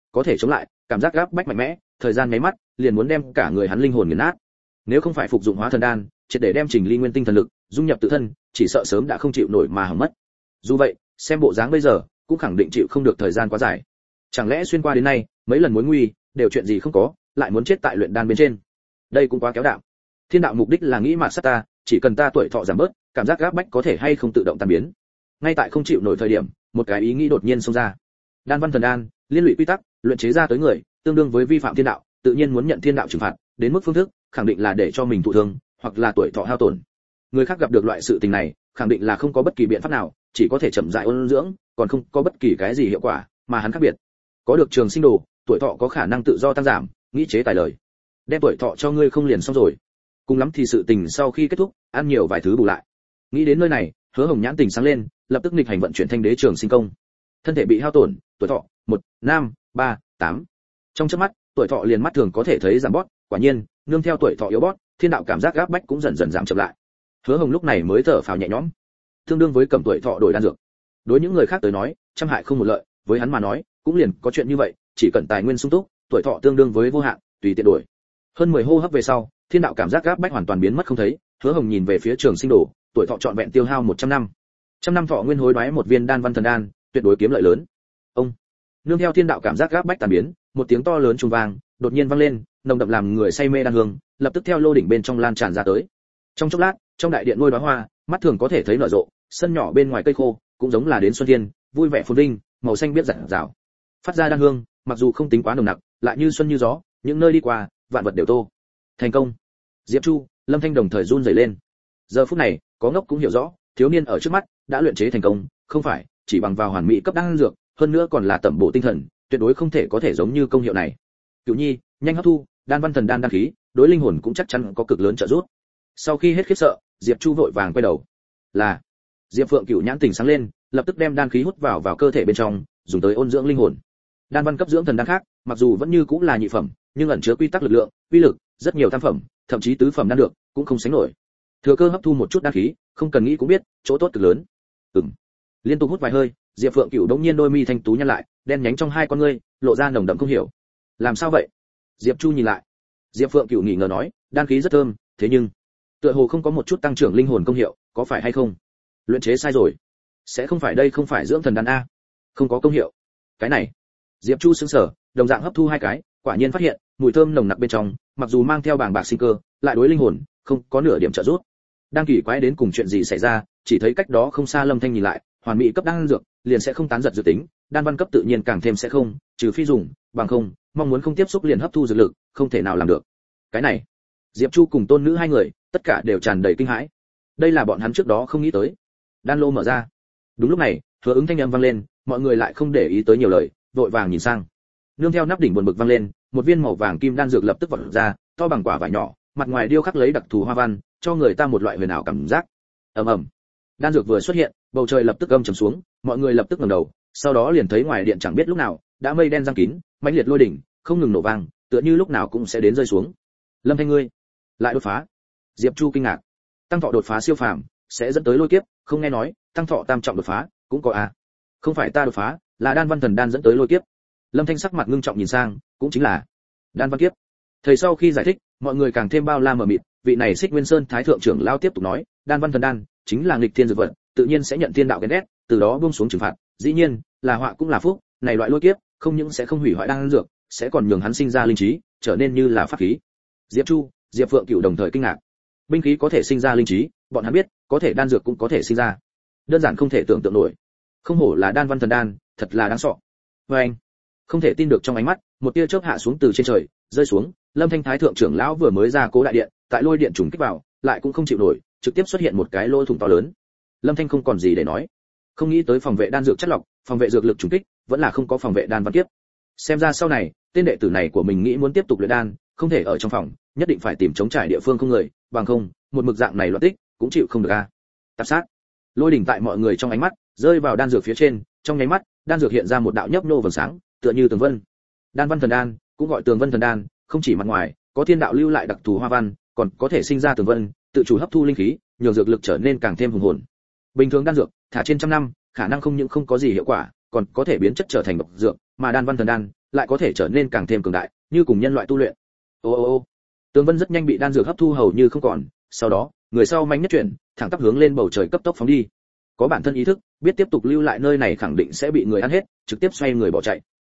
có thể chống lại, cảm giác gáp bách mạnh mẽ, thời gian nháy mắt, liền muốn đem cả người hắn linh hồn nghiền nát. Nếu không phải phục dụng hóa thần đan, triệt để đem Trình Ly nguyên tinh thần lực dung nhập tự thân, chỉ sợ sớm đã không chịu nổi mà hỏng mất. Dù vậy, xem bộ dáng bây giờ, cũng khẳng định chịu không được thời gian quá dài. Chẳng lẽ xuyên qua đến nay, mấy lần mối nguy, đều chuyện gì không có, lại muốn chết tại luyện đan bên trên. Đây cũng quá kéo đạo. Thiên đạo mục đích là nghĩ mà sát ta, chỉ cần ta tuổi thọ giảm bớt, cảm giác gáp bách có thể hay không tự động tan biến. Ngay tại không chịu nổi thời điểm, một cái ý nghĩ đột nhiên xông ra. Đan văn thần đan, liên lụy quy tắc, luyện chế ra tới người, tương đương với vi phạm thiên đạo, tự nhiên muốn nhận thiên đạo trừng phạt, đến mức phương thức, khẳng định là để cho mình thụ thương, hoặc là tuổi thọ hao tổn. Người khác gặp được loại sự tình này, khẳng định là không có bất kỳ biện pháp nào, chỉ có thể chậm rãi ôn dưỡng, còn không có bất kỳ cái gì hiệu quả, mà hắn khác biệt. Có được trường sinh đồ, tuổi thọ có khả năng tự do tăng giảm, nghĩ chế tài lời. Đem tuổi thọ cho ngươi không liền xong rồi. Cùng lắm thì sự tình sau khi kết thúc, ăn nhiều vài thứ bù lại. Nghĩ đến nơi này, Hứa Hồng nhãn tình sáng lên, lập tức nghịch hành vận chuyển thanh đế trường sinh công. Thân thể bị hao tổn, tuổi thọ một, năm, ba, tám. Trong chớp mắt, tuổi thọ liền mắt thường có thể thấy giảm bót, quả nhiên, nương theo tuổi thọ yếu bót, thiên đạo cảm giác gáp bách cũng dần dần giảm chậm lại. Hứa Hồng lúc này mới thở phào nhẹ nhõm. Tương đương với cầm tuổi thọ đổi đan dược. Đối những người khác tới nói, trăm hại không một lợi, với hắn mà nói, cũng liền có chuyện như vậy, chỉ cần tài nguyên sung túc, tuổi thọ tương đương với vô hạn, tùy tiện đổi. Hơn mười hô hấp về sau, thiên đạo cảm giác gáp bách hoàn toàn biến mất không thấy, Hứa Hồng nhìn về phía trường sinh đồ, tuổi thọ trọn vẹn tiêu hao một trăm năm. Trăm năm thọ nguyên hối đoái một viên đan văn thần đan, tuyệt đối kiếm lợi lớn. Ông, nương theo thiên đạo cảm giác gáp bách tàn biến, một tiếng to lớn trùng vang, đột nhiên vang lên, nồng đậm làm người say mê đan hương, lập tức theo lô đỉnh bên trong lan tràn ra tới. Trong chốc lát, trong đại điện nuôi đóa hoa, mắt thường có thể thấy nở rộ, sân nhỏ bên ngoài cây khô, cũng giống là đến xuân thiên, vui vẻ phồn vinh, màu xanh biết rạng rào. Phát ra đan hương, mặc dù không tính quá nồng nặc, lại như xuân như gió, những nơi đi qua, vạn vật đều tô. Thành công. Diệp Chu, Lâm Thanh đồng thời run rẩy lên. Giờ phút này, có ngốc cũng hiểu rõ, thiếu niên ở trước mắt đã luyện chế thành công, không phải chỉ bằng vào hoàn mỹ cấp đan dược, hơn nữa còn là tẩm bổ tinh thần, tuyệt đối không thể có thể giống như công hiệu này. Cửu Nhi, nhanh hấp thu, đan văn thần đan đan khí, đối linh hồn cũng chắc chắn có cực lớn trợ giúp. Sau khi hết khiếp sợ, Diệp Chu vội vàng quay đầu. Là. Diệp Phượng Cửu nhãn tình sáng lên, lập tức đem đan khí hút vào vào cơ thể bên trong, dùng tới ôn dưỡng linh hồn. Đan văn cấp dưỡng thần đan khác, mặc dù vẫn như cũng là nhị phẩm, nhưng ẩn chứa quy tắc lực lượng, uy lực, rất nhiều tam phẩm, thậm chí tứ phẩm đan được, cũng không sánh nổi. Thừa cơ hấp thu một chút đan khí, không cần nghĩ cũng biết, chỗ tốt cực lớn. Ừm. Liên tục hút vài hơi, Diệp Phượng Cửu đống nhiên đôi mi thanh tú nhăn lại, đen nhánh trong hai con ngươi, lộ ra nồng đậm không hiểu. Làm sao vậy? Diệp Chu nhìn lại. Diệp Phượng Cửu nghi ngờ nói, đan khí rất thơm, thế nhưng tựa hồ không có một chút tăng trưởng linh hồn công hiệu, có phải hay không? Luyện chế sai rồi. Sẽ không phải đây không phải dưỡng thần đan a? Không có công hiệu. Cái này. Diệp Chu sững sờ, đồng dạng hấp thu hai cái, quả nhiên phát hiện, mùi thơm nồng nặc bên trong, mặc dù mang theo bàng bạc sinh cơ, lại đối linh hồn không có nửa điểm trợ giúp. Đang kỳ quái đến cùng chuyện gì xảy ra, chỉ thấy cách đó không xa Lâm Thanh nhìn lại, hoàn mỹ cấp đan dược, liền sẽ không tán giật dự tính, đan văn cấp tự nhiên càng thêm sẽ không, trừ phi dùng, bằng không, mong muốn không tiếp xúc liền hấp thu dược lực, không thể nào làm được. Cái này, Diệp Chu cùng tôn nữ hai người, tất cả đều tràn đầy kinh hãi. Đây là bọn hắn trước đó không nghĩ tới. Đan lô mở ra. Đúng lúc này, Hứa Ứng thanh âm vang lên, mọi người lại không để ý tới nhiều lời, vội vàng nhìn sang. Nương theo nắp đỉnh buồn bực vang lên, một viên màu vàng kim đan dược lập tức vọt ra, to bằng quả vải nhỏ, mặt ngoài điêu khắc lấy đặc thù hoa văn, cho người ta một loại huyền ảo cảm giác. Ầm ầm. Đan dược vừa xuất hiện, bầu trời lập tức âm trầm xuống, mọi người lập tức ngẩng đầu, sau đó liền thấy ngoài điện chẳng biết lúc nào, đã mây đen giăng kín, mãnh liệt lôi đỉnh, không ngừng nổ vang, tựa như lúc nào cũng sẽ đến rơi xuống. Lâm Thanh ngươi, lại đột phá. Diệp Chu kinh ngạc. Tăng thọ đột phá siêu phàm, sẽ dẫn tới lôi kiếp, không nghe nói, tăng thọ tam trọng đột phá, cũng có à? Không phải ta đột phá, là đan văn thần đan dẫn tới lôi kiếp. Lâm Thanh sắc mặt ngưng trọng nhìn sang, cũng chính là đan văn kiếp. Thầy sau khi giải thích, mọi người càng thêm bao la mờ mịt, vị này Xích Nguyên Sơn Thái thượng trưởng lão tiếp tục nói, đan văn thần đan chính là nghịch thiên dược vật, tự nhiên sẽ nhận thiên đạo ghen ghét, từ đó buông xuống trừng phạt, dĩ nhiên, là họa cũng là phúc, này loại lôi kiếp, không những sẽ không hủy hoại đan dược, sẽ còn nhường hắn sinh ra linh trí, trở nên như là pháp khí. Diệp Chu, Diệp Phượng Cửu đồng thời kinh ngạc. Binh khí có thể sinh ra linh trí, bọn hắn biết, có thể đan dược cũng có thể sinh ra. Đơn giản không thể tưởng tượng nổi. Không hổ là đan văn thần đan, thật là đáng sợ. Và anh, không thể tin được trong ánh mắt, một tia chớp hạ xuống từ trên trời, rơi xuống, Lâm Thanh Thái thượng trưởng lão vừa mới ra cố đại điện, tại lôi điện trùng kích vào, lại cũng không chịu nổi, trực tiếp xuất hiện một cái lỗ thủng to lớn. Lâm Thanh không còn gì để nói, không nghĩ tới phòng vệ đan dược chất lọc, phòng vệ dược lực trùng kích, vẫn là không có phòng vệ đan văn kiếp. Xem ra sau này, tên đệ tử này của mình nghĩ muốn tiếp tục luyện đan, không thể ở trong phòng, nhất định phải tìm chống trải địa phương không người, bằng không, một mực dạng này loạn tích, cũng chịu không được a. Tạp sát. Lôi đỉnh tại mọi người trong ánh mắt, rơi vào đan dược phía trên, trong nháy mắt, đan dược hiện ra một đạo nhấp nhô vầng sáng, tựa như tường vân. Đan văn thần đan, cũng gọi tường vân thần đan, không chỉ mặt ngoài có thiên đạo lưu lại đặc thù hoa văn, còn có thể sinh ra tường vân, tự chủ hấp thu linh khí, nhường dược lực trở nên càng thêm hùng hồn. Bình thường đan dược, thả trên trăm năm, khả năng không những không có gì hiệu quả, còn có thể biến chất trở thành độc dược, mà đan văn thần đan, lại có thể trở nên càng thêm cường đại, như cùng nhân loại tu luyện. Ô ô ô. Tường Vân rất nhanh bị đan dược hấp thu hầu như không còn, sau đó, người sau mạnh nhất chuyển, thẳng tắp hướng lên bầu trời cấp tốc phóng đi. Có bản thân ý thức, biết tiếp tục lưu lại nơi này khẳng định sẽ bị người ăn hết, trực tiếp xoay người bỏ chạy.